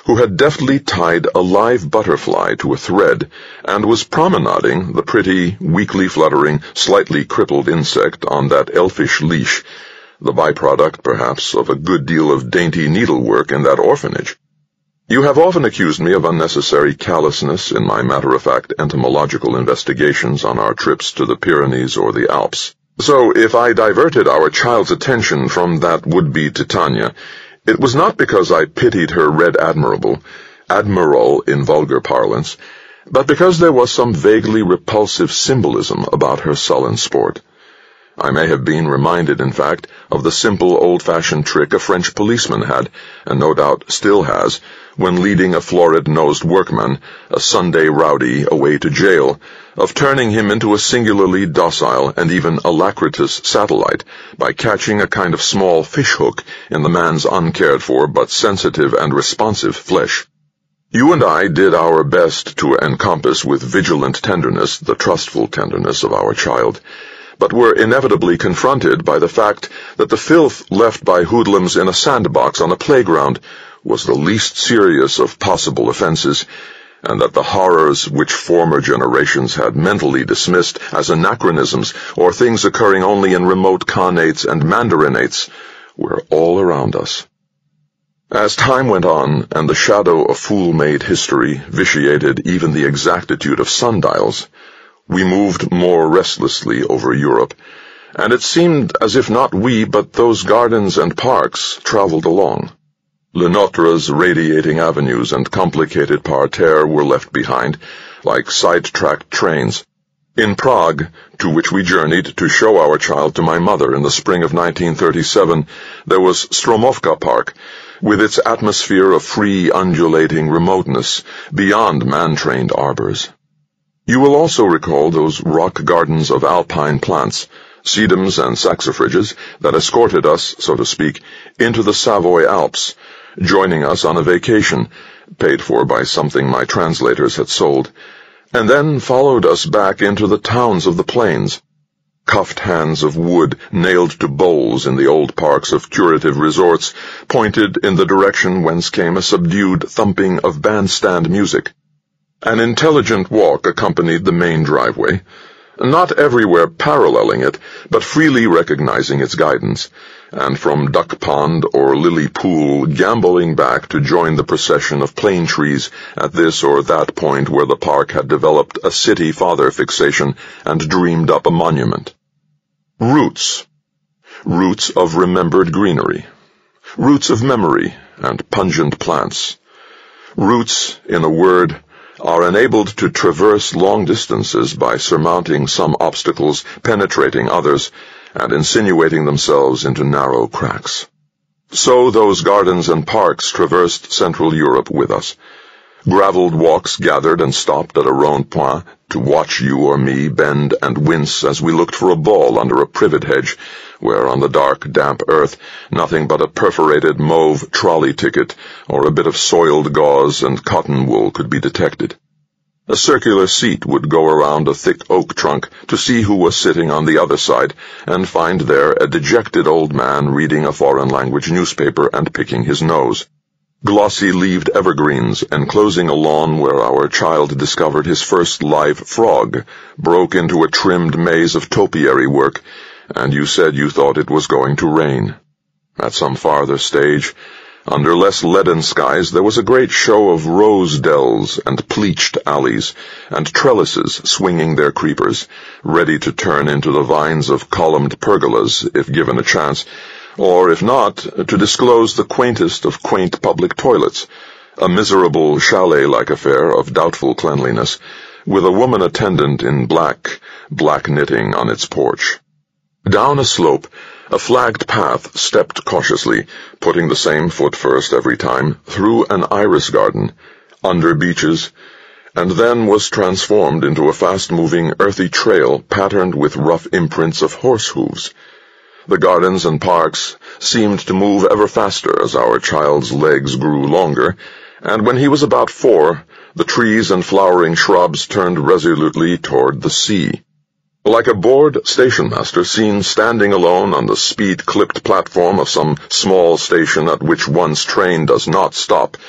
who had deftly tied a live butterfly to a thread and was promenading the pretty, weakly fluttering, slightly crippled insect on that elfish leash, the byproduct, perhaps, of a good deal of dainty needlework in that orphanage. You have often accused me of unnecessary callousness in my matter-of-fact entomological investigations on our trips to the Pyrenees or the Alps. So, if I diverted our child's attention from that would-be Titania, it was not because I pitied her red admirable, admiral in vulgar parlance, but because there was some vaguely repulsive symbolism about her sullen sport. I may have been reminded, in fact, of the simple old-fashioned trick a French policeman had, and no doubt still has, when leading a florid-nosed workman, a Sunday rowdy, away to jail, of turning him into a singularly docile and even alacritous satellite by catching a kind of small fish-hook in the man's uncared-for but sensitive and responsive flesh. You and I did our best to encompass with vigilant tenderness the trustful tenderness of our child, but were inevitably confronted by the fact that the filth left by hoodlums in a sandbox on a playground was the least serious of possible offenses, and that the horrors which former generations had mentally dismissed as anachronisms or things occurring only in remote khanates and mandarinates were all around us. As time went on, and the shadow of fool-made history vitiated even the exactitude of sundials, we moved more restlessly over Europe, and it seemed as if not we but those gardens and parks travelled along. Le Notre's radiating avenues and complicated parterre were left behind, like sidetracked trains. In Prague, to which we journeyed to show our child to my mother in the spring of nineteen thirty-seven, there was Stromovka Park, with its atmosphere of free, undulating remoteness, beyond man-trained arbors. You will also recall those rock gardens of alpine plants, sedums and saxifrages, that escorted us, so to speak, into the Savoy Alps, joining us on a vacation, paid for by something my translators had sold, and then followed us back into the towns of the plains. Cuffed hands of wood nailed to bowls in the old parks of curative resorts pointed in the direction whence came a subdued thumping of bandstand music. An intelligent walk accompanied the main driveway, not everywhere paralleling it, but freely recognizing its guidance, and from Duck Pond or Lily Pool gamboling back to join the procession of plane trees at this or that point where the park had developed a city father fixation and dreamed up a monument. Roots. Roots of remembered greenery. Roots of memory and pungent plants. Roots, in a word, are enabled to traverse long distances by surmounting some obstacles, penetrating others, and insinuating themselves into narrow cracks. So those gardens and parks traversed Central Europe with us. Gravelled walks gathered and stopped at a rond-point to watch you or me bend and wince as we looked for a ball under a privet hedge, where on the dark, damp earth nothing but a perforated mauve trolley ticket or a bit of soiled gauze and cotton wool could be detected. A circular seat would go around a thick oak trunk to see who was sitting on the other side, and find there a dejected old man reading a foreign-language newspaper and picking his nose. Glossy-leaved evergreens enclosing a lawn where our child discovered his first live frog broke into a trimmed maze of topiary work, and you said you thought it was going to rain. At some farther stage, under less leaden skies, there was a great show of rose dells and pleached alleys, and trellises swinging their creepers, ready to turn into the vines of columned pergolas if given a chance, or, if not, to disclose the quaintest of quaint public toilets, a miserable chalet-like affair of doubtful cleanliness, with a woman attendant in black, black knitting on its porch. Down a slope, a flagged path stepped cautiously, putting the same foot first every time, through an iris garden, under beeches, and then was transformed into a fast-moving, earthy trail patterned with rough imprints of horse hooves. The gardens and parks seemed to move ever faster as our child's legs grew longer, and when he was about four, the trees and flowering shrubs turned resolutely toward the sea. Like a bored station-master seen standing alone on the speed-clipped platform of some small station at which one's train does not stop,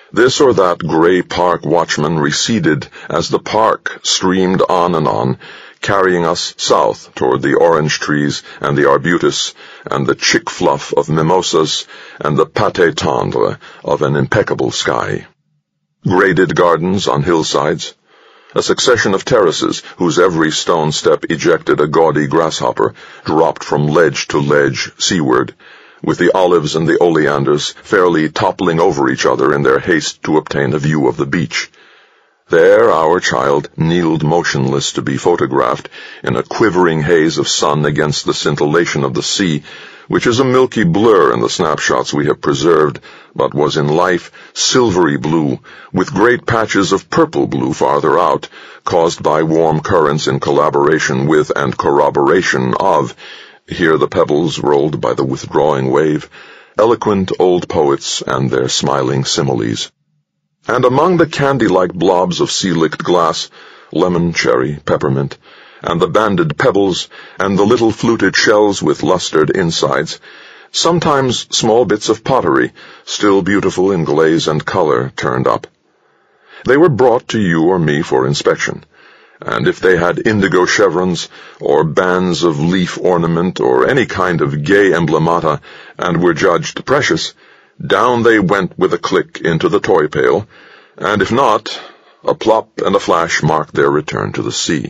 This or that gray park watchman receded as the park streamed on and on, carrying us south toward the orange trees and the arbutus and the chick fluff of mimosas and the pâté tendre of an impeccable sky. Graded gardens on hillsides, a succession of terraces whose every stone step ejected a gaudy grasshopper, dropped from ledge to ledge seaward, with the olives and the oleanders fairly toppling over each other in their haste to obtain a view of the beach. There our child kneeled motionless to be photographed in a quivering haze of sun against the scintillation of the sea, which is a milky blur in the snapshots we have preserved, but was in life silvery blue, with great patches of purple blue farther out, caused by warm currents in collaboration with and corroboration of, here the pebbles rolled by the withdrawing wave, eloquent old poets and their smiling similes. And among the candy-like blobs of sea-licked glass, lemon, cherry, peppermint, and the banded pebbles, and the little fluted shells with lustered insides, sometimes small bits of pottery, still beautiful in glaze and color, turned up. They were brought to you or me for inspection, and if they had indigo chevrons, or bands of leaf ornament, or any kind of gay emblemata, and were judged precious, down they went with a click into the toy pail, and if not, a plop and a flash marked their return to the sea.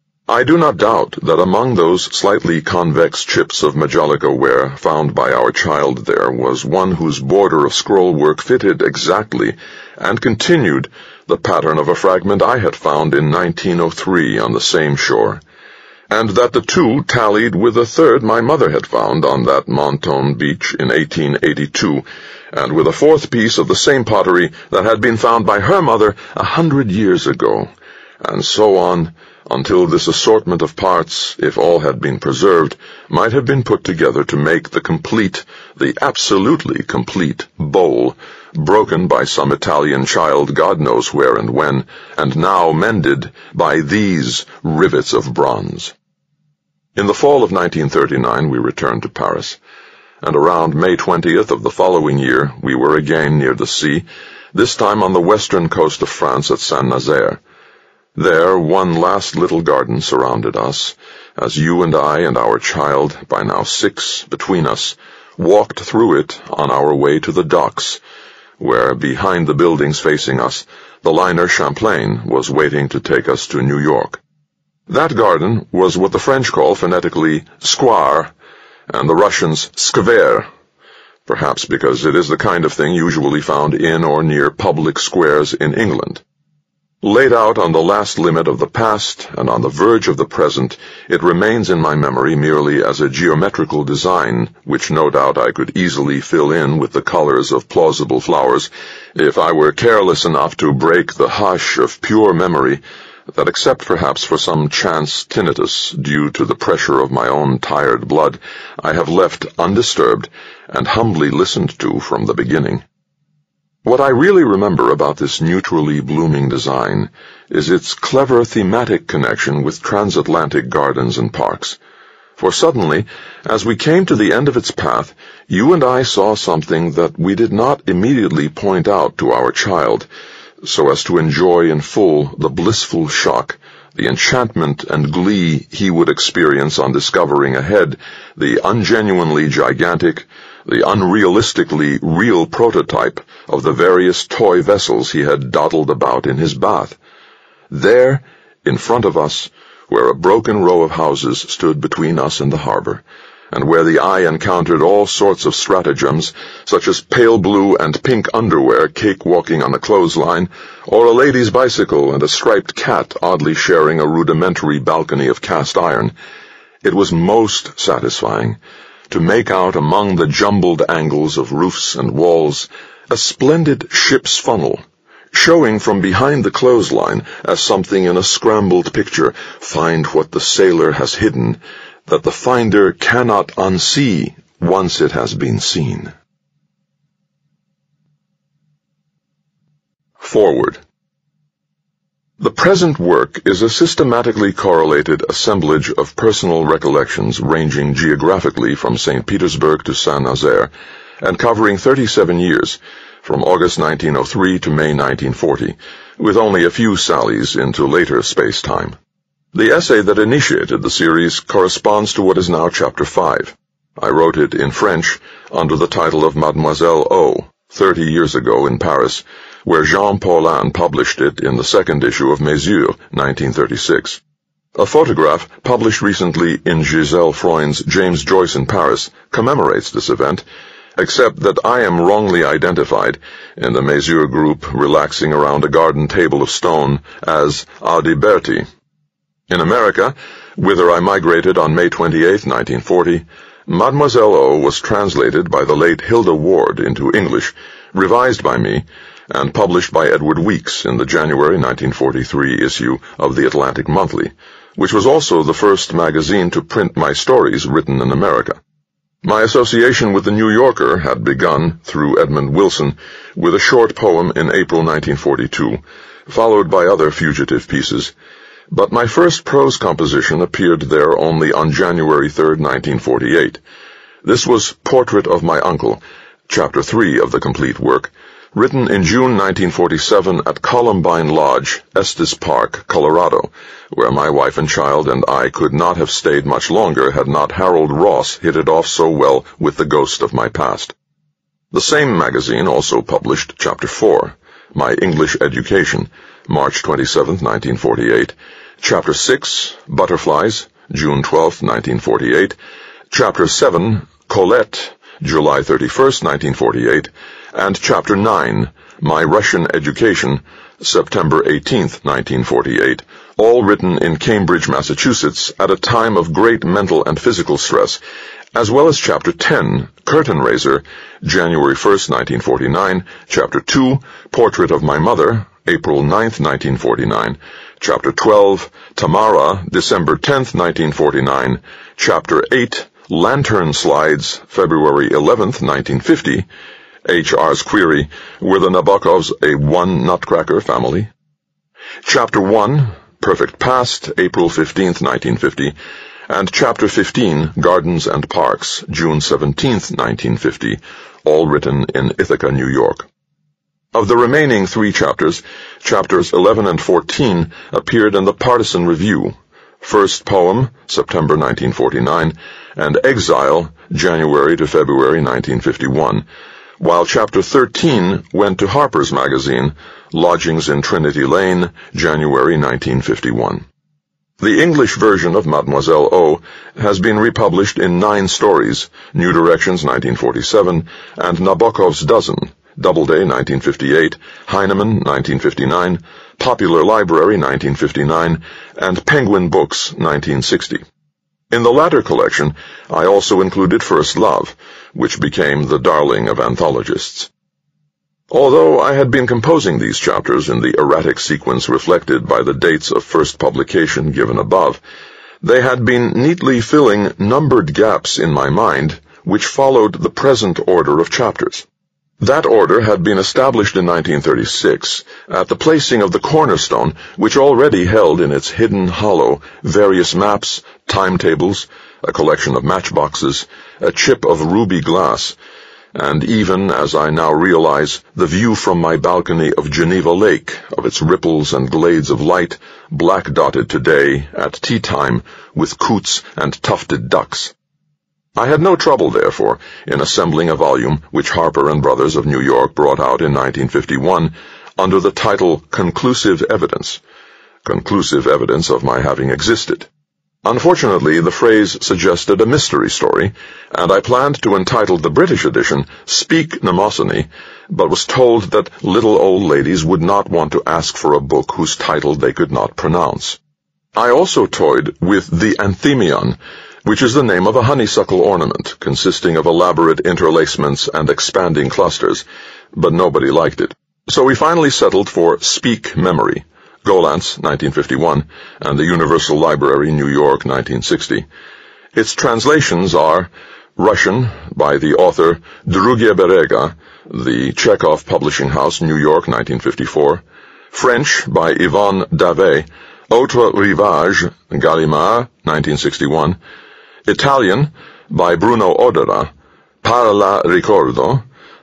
I do not doubt that among those slightly convex chips of Majolica ware found by our child there was one whose border of scrollwork fitted exactly, and continued, the pattern of a fragment I had found in nineteen oh three on the same shore, and that the two tallied with a third my mother had found on that Mentone beach in eighteen eighty-two, and with a fourth piece of the same pottery that had been found by her mother a hundred years ago, and so on, until this assortment of parts, if all had been preserved, might have been put together to make the complete, the absolutely complete, bowl, broken by some Italian child God knows where and when, and now mended by these rivets of bronze. In the fall of nineteen thirty-nine we returned to Paris, and around May twentieth of the following year we were again near the sea, this time on the western coast of France at Saint-Nazaire. There one last little garden surrounded us, as you and I and our child, by now six, between us, walked through it on our way to the docks, where, behind the buildings facing us, the liner Champlain was waiting to take us to New York. That garden was what the French call phonetically square, and the Russians skver, perhaps because it is the kind of thing usually found in or near public squares in England. Laid out on the last limit of the past and on the verge of the present, it remains in my memory merely as a geometrical design, which no doubt I could easily fill in with the colors of plausible flowers, if I were careless enough to break the hush of pure memory that, except perhaps for some chance tinnitus due to the pressure of my own tired blood, I have left undisturbed and humbly listened to from the beginning. What I really remember about this neutrally blooming design is its clever thematic connection with transatlantic gardens and parks. For suddenly, as we came to the end of its path, you and I saw something that we did not immediately point out to our child, so as to enjoy in full the blissful shock, the enchantment and glee he would experience on discovering ahead the ungenuinely gigantic, the unrealistically real prototype of the various toy vessels he had dawdled about in his bath. There, in front of us, where a broken row of houses stood between us and the harbor, and where the eye encountered all sorts of stratagems, such as pale blue and pink underwear cake-walking on a clothesline, or a lady's bicycle and a striped cat oddly sharing a rudimentary balcony of cast iron, it was most satisfying to make out among the jumbled angles of roofs and walls a splendid ship's funnel, showing from behind the clothesline as something in a scrambled picture, find what the sailor has hidden, that the finder cannot unsee once it has been seen. Forward. The present work is a systematically correlated assemblage of personal recollections ranging geographically from Saint Petersburg to Saint-Nazaire, and covering thirty-seven years, from August nineteen oh three to May nineteen forty, with only a few sallies into later space-time. The essay that initiated the series corresponds to what is now Chapter five. I wrote it in French under the title of Mademoiselle O, thirty years ago in Paris, where Jean Paulhan published it in the second issue of Mesure, nineteen thirty-six. A photograph published recently in Giselle Freund's James Joyce in Paris commemorates this event, except that I am wrongly identified in the Mesure group relaxing around a garden table of stone as Adi Berti. In America, whither I migrated on May twenty-eighth, nineteen forty, Mademoiselle O was translated by the late Hilda Ward into English, revised by me, and published by Edward Weeks in the January nineteen forty-three issue of the Atlantic Monthly, which was also the first magazine to print my stories written in America. My association with the New Yorker had begun, through Edmund Wilson, with a short poem in April nineteen forty-two, followed by other fugitive pieces, but my first prose composition appeared there only on January third, nineteen forty-eight. This was Portrait of My Uncle, Chapter three of the complete work, written in June nineteen forty-seven at Columbine Lodge, Estes Park, Colorado, where my wife and child and I could not have stayed much longer had not Harold Ross hit it off so well with the ghost of my past. The same magazine also published Chapter four, My English Education, March twenty-seventh, nineteen forty-eight, Chapter six, Butterflies, June twelfth, nineteen forty-eight, Chapter seven, Colette, July thirty-first, nineteen forty-eight, and Chapter nine, My Russian Education, September eighteenth, nineteen forty-eight, all written in Cambridge, Massachusetts, at a time of great mental and physical stress, as well as Chapter ten, Curtain Raiser, January first, nineteen forty-nine, Chapter two, Portrait of My Mother, April ninth, nineteen forty-nine, Chapter twelve, Tamara, December tenth, nineteen forty-nine, Chapter eight, Lantern Slides, February eleventh, nineteen fifty, H R's query, were the Nabokovs a one-nutcracker family? Chapter one, Perfect Past, April fifteenth, nineteen fifty, and Chapter fifteen, Gardens and Parks, June seventeenth, nineteen fifty, all written in Ithaca, New York. Of the remaining three chapters, Chapters eleven and fourteen appeared in the Partisan Review, First Poem, September nineteen forty-nine, and Exile, January to February nineteen fifty-one, while Chapter thirteen went to Harper's Magazine, Lodgings in Trinity Lane, January nineteen fifty-one. The English version of Mademoiselle O has been republished in Nine Stories, New Directions nineteen forty-seven, and Nabokov's Dozen, Doubleday nineteen fifty-eight, Heinemann nineteen fifty-nine, Popular Library nineteen fifty-nine, and Penguin Books nineteen sixty. In the latter collection, I also included First Love, which became the darling of anthologists. Although I had been composing these chapters in the erratic sequence reflected by the dates of first publication given above, they had been neatly filling numbered gaps in my mind, which followed the present order of chapters. That order had been established in nineteen thirty-six at the placing of the cornerstone, which already held in its hidden hollow various maps, timetables, a collection of matchboxes, a chip of ruby glass, and even, as I now realize, the view from my balcony of Geneva Lake, of its ripples and glades of light, black-dotted today, at tea-time, with coots and tufted ducks. I had no trouble, therefore, in assembling a volume which Harper and Brothers of New York brought out in nineteen fifty-one under the title Conclusive Evidence, conclusive evidence of my having existed. Unfortunately, the phrase suggested a mystery story, and I planned to entitle the British edition Speak Mnemosyne, but was told that little old ladies would not want to ask for a book whose title they could not pronounce. I also toyed with the Anthemion, which is the name of a honeysuckle ornament consisting of elaborate interlacements and expanding clusters, but nobody liked it. So we finally settled for Speak Memory, Gollancz, nineteen fifty-one, and the Universal Library, New York, nineteen sixty. Its translations are Russian, by the author Drugie Berega, the Chekhov Publishing House, New York, nineteen fifty-four, French, by Yvonne Davet, Autre Rivage, Gallimard, nineteen sixty-one, Italian, by Bruno Odera, Parla Ricordo,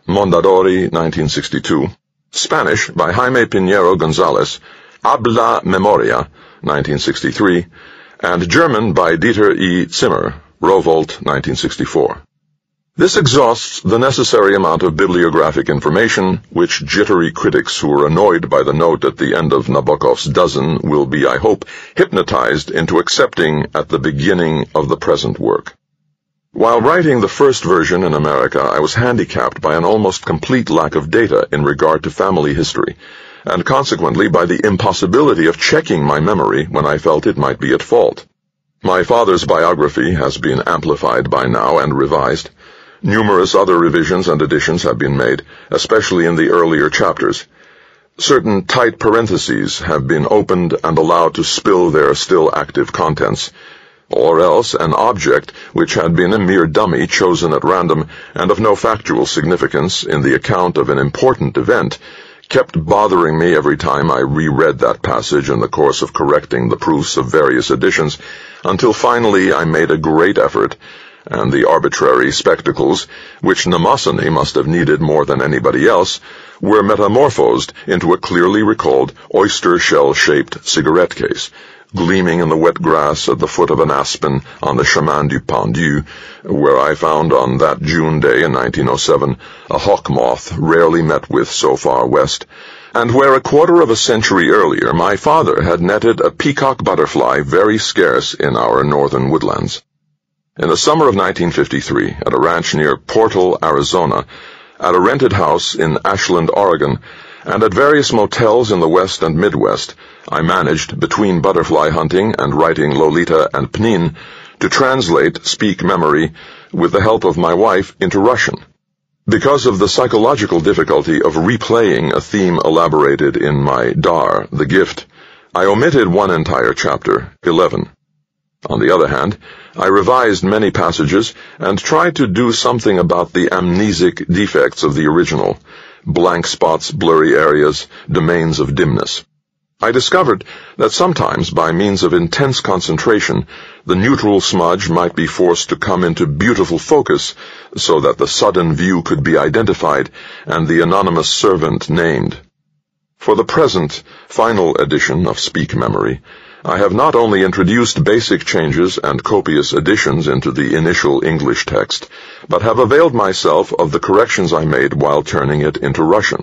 Mondadori, nineteen sixty-two, Spanish by Jaime Piñero González, Habla Memoria, nineteen sixty-three, and German by Dieter E. Zimmer, Rowohlt, nineteen sixty-four. This exhausts the necessary amount of bibliographic information, which jittery critics who are annoyed by the note at the end of Nabokov's dozen will be, I hope, hypnotized into accepting at the beginning of the present work. While writing the first version in America, I was handicapped by an almost complete lack of data in regard to family history, and consequently by the impossibility of checking my memory when I felt it might be at fault. My father's biography has been amplified by now and revised. Numerous other revisions and additions have been made, especially in the earlier chapters. Certain tight parentheses have been opened and allowed to spill their still active contents, or else an object which had been a mere dummy chosen at random and of no factual significance in the account of an important event kept bothering me every time I reread that passage in the course of correcting the proofs of various editions, until finally I made a great effort, and the arbitrary spectacles, which Mnemosyne must have needed more than anybody else, were metamorphosed into a clearly recalled oyster-shell-shaped cigarette case, gleaming in the wet grass at the foot of an aspen on the Chemin du Pendu, where I found on that June day in nineteen oh seven a hawk moth rarely met with so far west, and where a quarter of a century earlier my father had netted a peacock butterfly very scarce in our northern woodlands. In the summer of nineteen fifty-three, at a ranch near Portal, Arizona, at a rented house in Ashland, Oregon, and at various motels in the West and Midwest, I managed, between butterfly hunting and writing Lolita and Pnin, to translate Speak Memory, with the help of my wife, into Russian. Because of the psychological difficulty of replaying a theme elaborated in my Dar, the Gift, I omitted one entire chapter, eleven. On the other hand, I revised many passages and tried to do something about the amnesic defects of the original, blank spots, blurry areas, domains of dimness. I discovered that sometimes, by means of intense concentration, the neutral smudge might be forced to come into beautiful focus so that the sudden view could be identified and the anonymous servant named. For the present, final edition of Speak Memory, I have not only introduced basic changes and copious additions into the initial English text, but have availed myself of the corrections I made while turning it into Russian.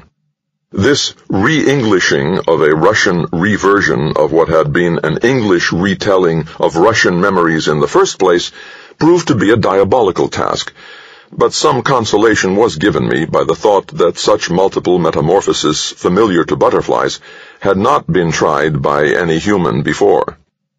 This re-Englishing of a Russian reversion of what had been an English retelling of Russian memories in the first place proved to be a diabolical task, but some consolation was given me by the thought that such multiple metamorphoses familiar to butterflies had not been tried by any human before.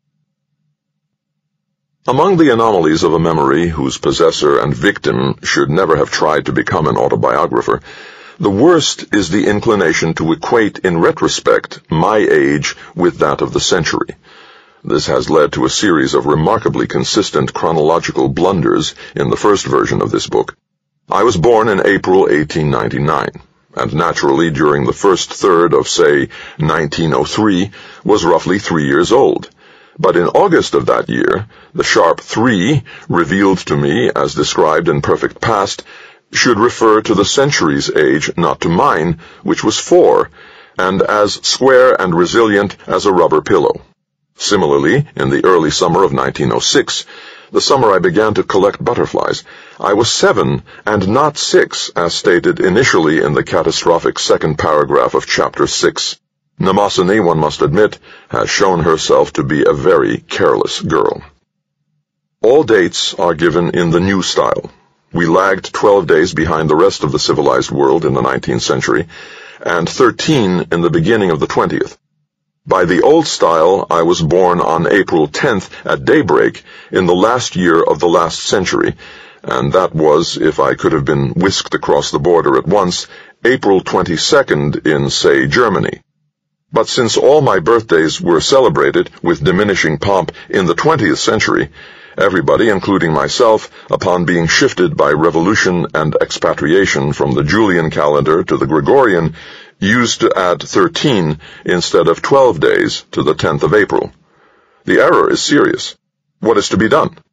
Among the anomalies of a memory whose possessor and victim should never have tried to become an autobiographer, the worst is the inclination to equate in retrospect my age with that of the century. This has led to a series of remarkably consistent chronological blunders in the first version of this book. I was born in April eighteen ninety-nine, and naturally during the first third of, say, nineteen oh three, was roughly three years old. But in August of that year, the sharp three, revealed to me as described in perfect past, should refer to the century's age, not to mine, which was four, and as square and resilient as a rubber pillow. Similarly, in the early summer of nineteen oh six, the summer I began to collect butterflies, I was seven and not six, as stated initially in the catastrophic second paragraph of Chapter six. Mnemosyne, one must admit, has shown herself to be a very careless girl. All dates are given in the new style. We lagged twelve days behind the rest of the civilized world in the nineteenth century, and thirteen in the beginning of the twentieth. By the old style, I was born on April tenth at daybreak in the last year of the last century, and that was, if I could have been whisked across the border at once, April twenty-second in, say, Germany. But since all my birthdays were celebrated with diminishing pomp in the twentieth century, everybody, including myself, upon being shifted by revolution and expatriation from the Julian calendar to the Gregorian, used to add thirteen instead of twelve days to the tenth of April. The error is serious. What is to be done?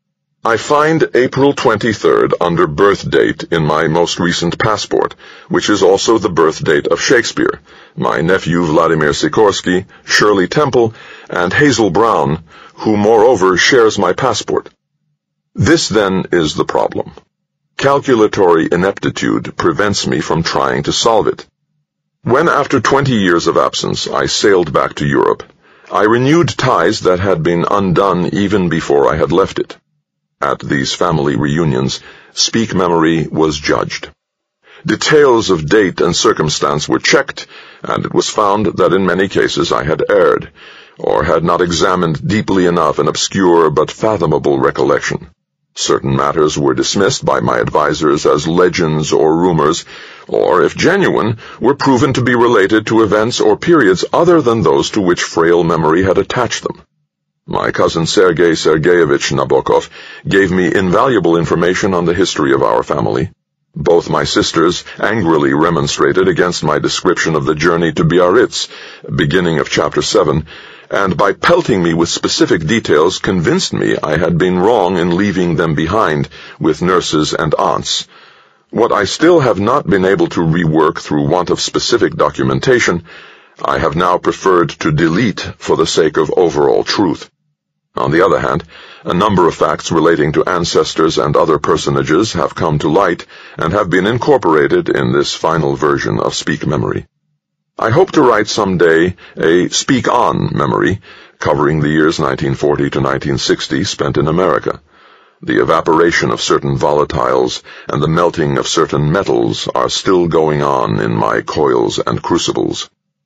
I find April twenty-third under birth date in my most recent passport, which is also the birth date of Shakespeare, my nephew Vladimir Sikorsky, Shirley Temple, and Hazel Brown, who moreover shares my passport. This, then, is the problem. Calculatory ineptitude prevents me from trying to solve it. When, after twenty years of absence, I sailed back to Europe, I renewed ties that had been undone even before I had left it. At these family reunions, Speak Memory was judged. Details of date and circumstance were checked, and it was found that in many cases I had erred, or had not examined deeply enough an obscure but fathomable recollection. Certain matters were dismissed by my advisers as legends or rumors, or, if genuine, were proven to be related to events or periods other than those to which frail memory had attached them. My cousin Sergei Sergeyevich Nabokov gave me invaluable information on the history of our family. Both my sisters angrily remonstrated against my description of the journey to Biarritz, beginning of chapter seven, and by pelting me with specific details convinced me I had been wrong in leaving them behind with nurses and aunts. What I still have not been able to rework through want of specific documentation, I have now preferred to delete for the sake of overall truth. On the other hand, a number of facts relating to ancestors and other personages have come to light and have been incorporated in this final version of Speak Memory. I hope to write someday a Speak On Memory, covering the years nineteen forty to nineteen sixty spent in America. The evaporation of certain volatiles and the melting of certain metals are still going on in my coils and crucibles.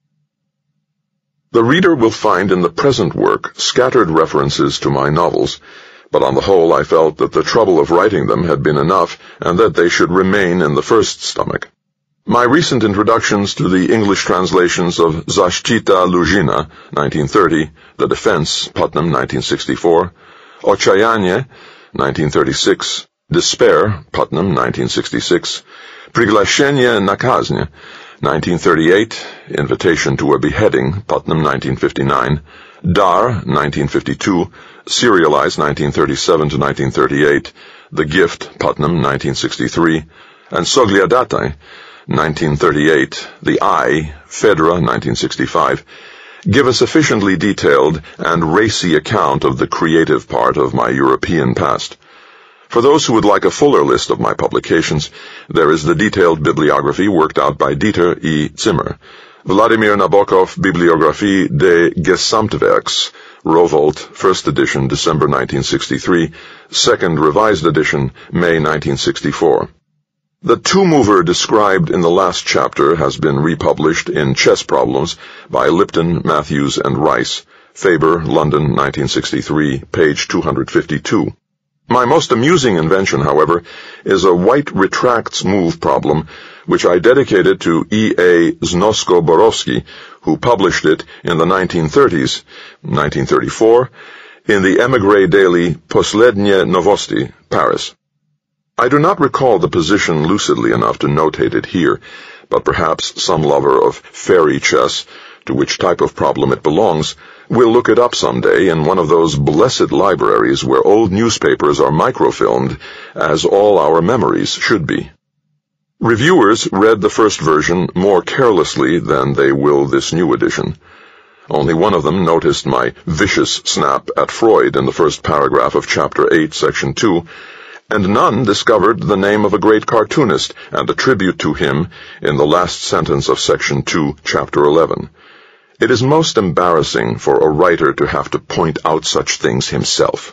The reader will find in the present work scattered references to my novels, but on the whole I felt that the trouble of writing them had been enough, and that they should remain in the first stomach. My recent introductions to the English translations of Zashchita Luzhina, nineteen thirty, The Defense, Putnam, nineteen sixty-four, Otchayanie, nineteen thirty-six, Despair, Putnam, nineteen sixty-six, Priglashenie na Kaznie, nineteen thirty-eight, Invitation to a Beheading, Putnam, nineteen fifty-nine, Dar, nineteen fifty-two, Serialized, nineteen thirty-seven to nineteen thirty-eight, The Gift, Putnam, nineteen sixty-three, and Sogliadatai, nineteen thirty-eight, The Eye, Fedra, nineteen sixty-five, give a sufficiently detailed and racy account of the creative part of my European past. For those who would like a fuller list of my publications, there is the detailed bibliography worked out by Dieter E. Zimmer, Vladimir Nabokov, Bibliographie des Gesamtwerks, Rowohlt, first edition, December nineteen sixty-three, second revised edition, May nineteen sixty-four. The two-mover described in the last chapter has been republished in Chess Problems by Lipton, Matthews, and Rice, Faber, London, nineteen sixty-three, page two hundred fifty-two. My most amusing invention, however, is a white retracts move problem, which I dedicated to E. A. Znosko-Borowski, who published it in the nineteen thirties, nineteen thirty-four, in the émigré daily Poslednie Novosti, Paris. I do not recall the position lucidly enough to notate it here, but perhaps some lover of fairy chess, to which type of problem it belongs, will look it up someday in one of those blessed libraries where old newspapers are microfilmed, as all our memories should be. Reviewers read the first version more carelessly than they will this new edition. Only one of them noticed my vicious snap at Freud in the first paragraph of Chapter eight, Section two, and none discovered the name of a great cartoonist and a tribute to him in the last sentence of Section two, Chapter eleven. It is most embarrassing for a writer to have to point out such things himself.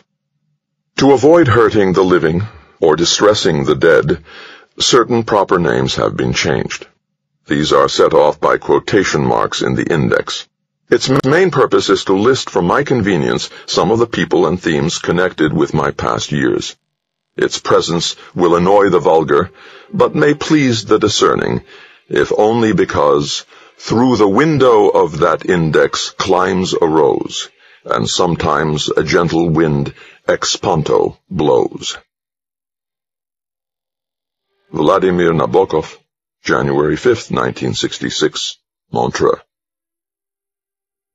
To avoid hurting the living or distressing the dead, certain proper names have been changed. These are set off by quotation marks in the index. Its main purpose is to list for my convenience some of the people and themes connected with my past years. Its presence will annoy the vulgar, but may please the discerning, if only because through the window of that index climbs a rose, and sometimes a gentle wind ex ponto blows. Vladimir Nabokov, January fifth, nineteen sixty-six, Montreux.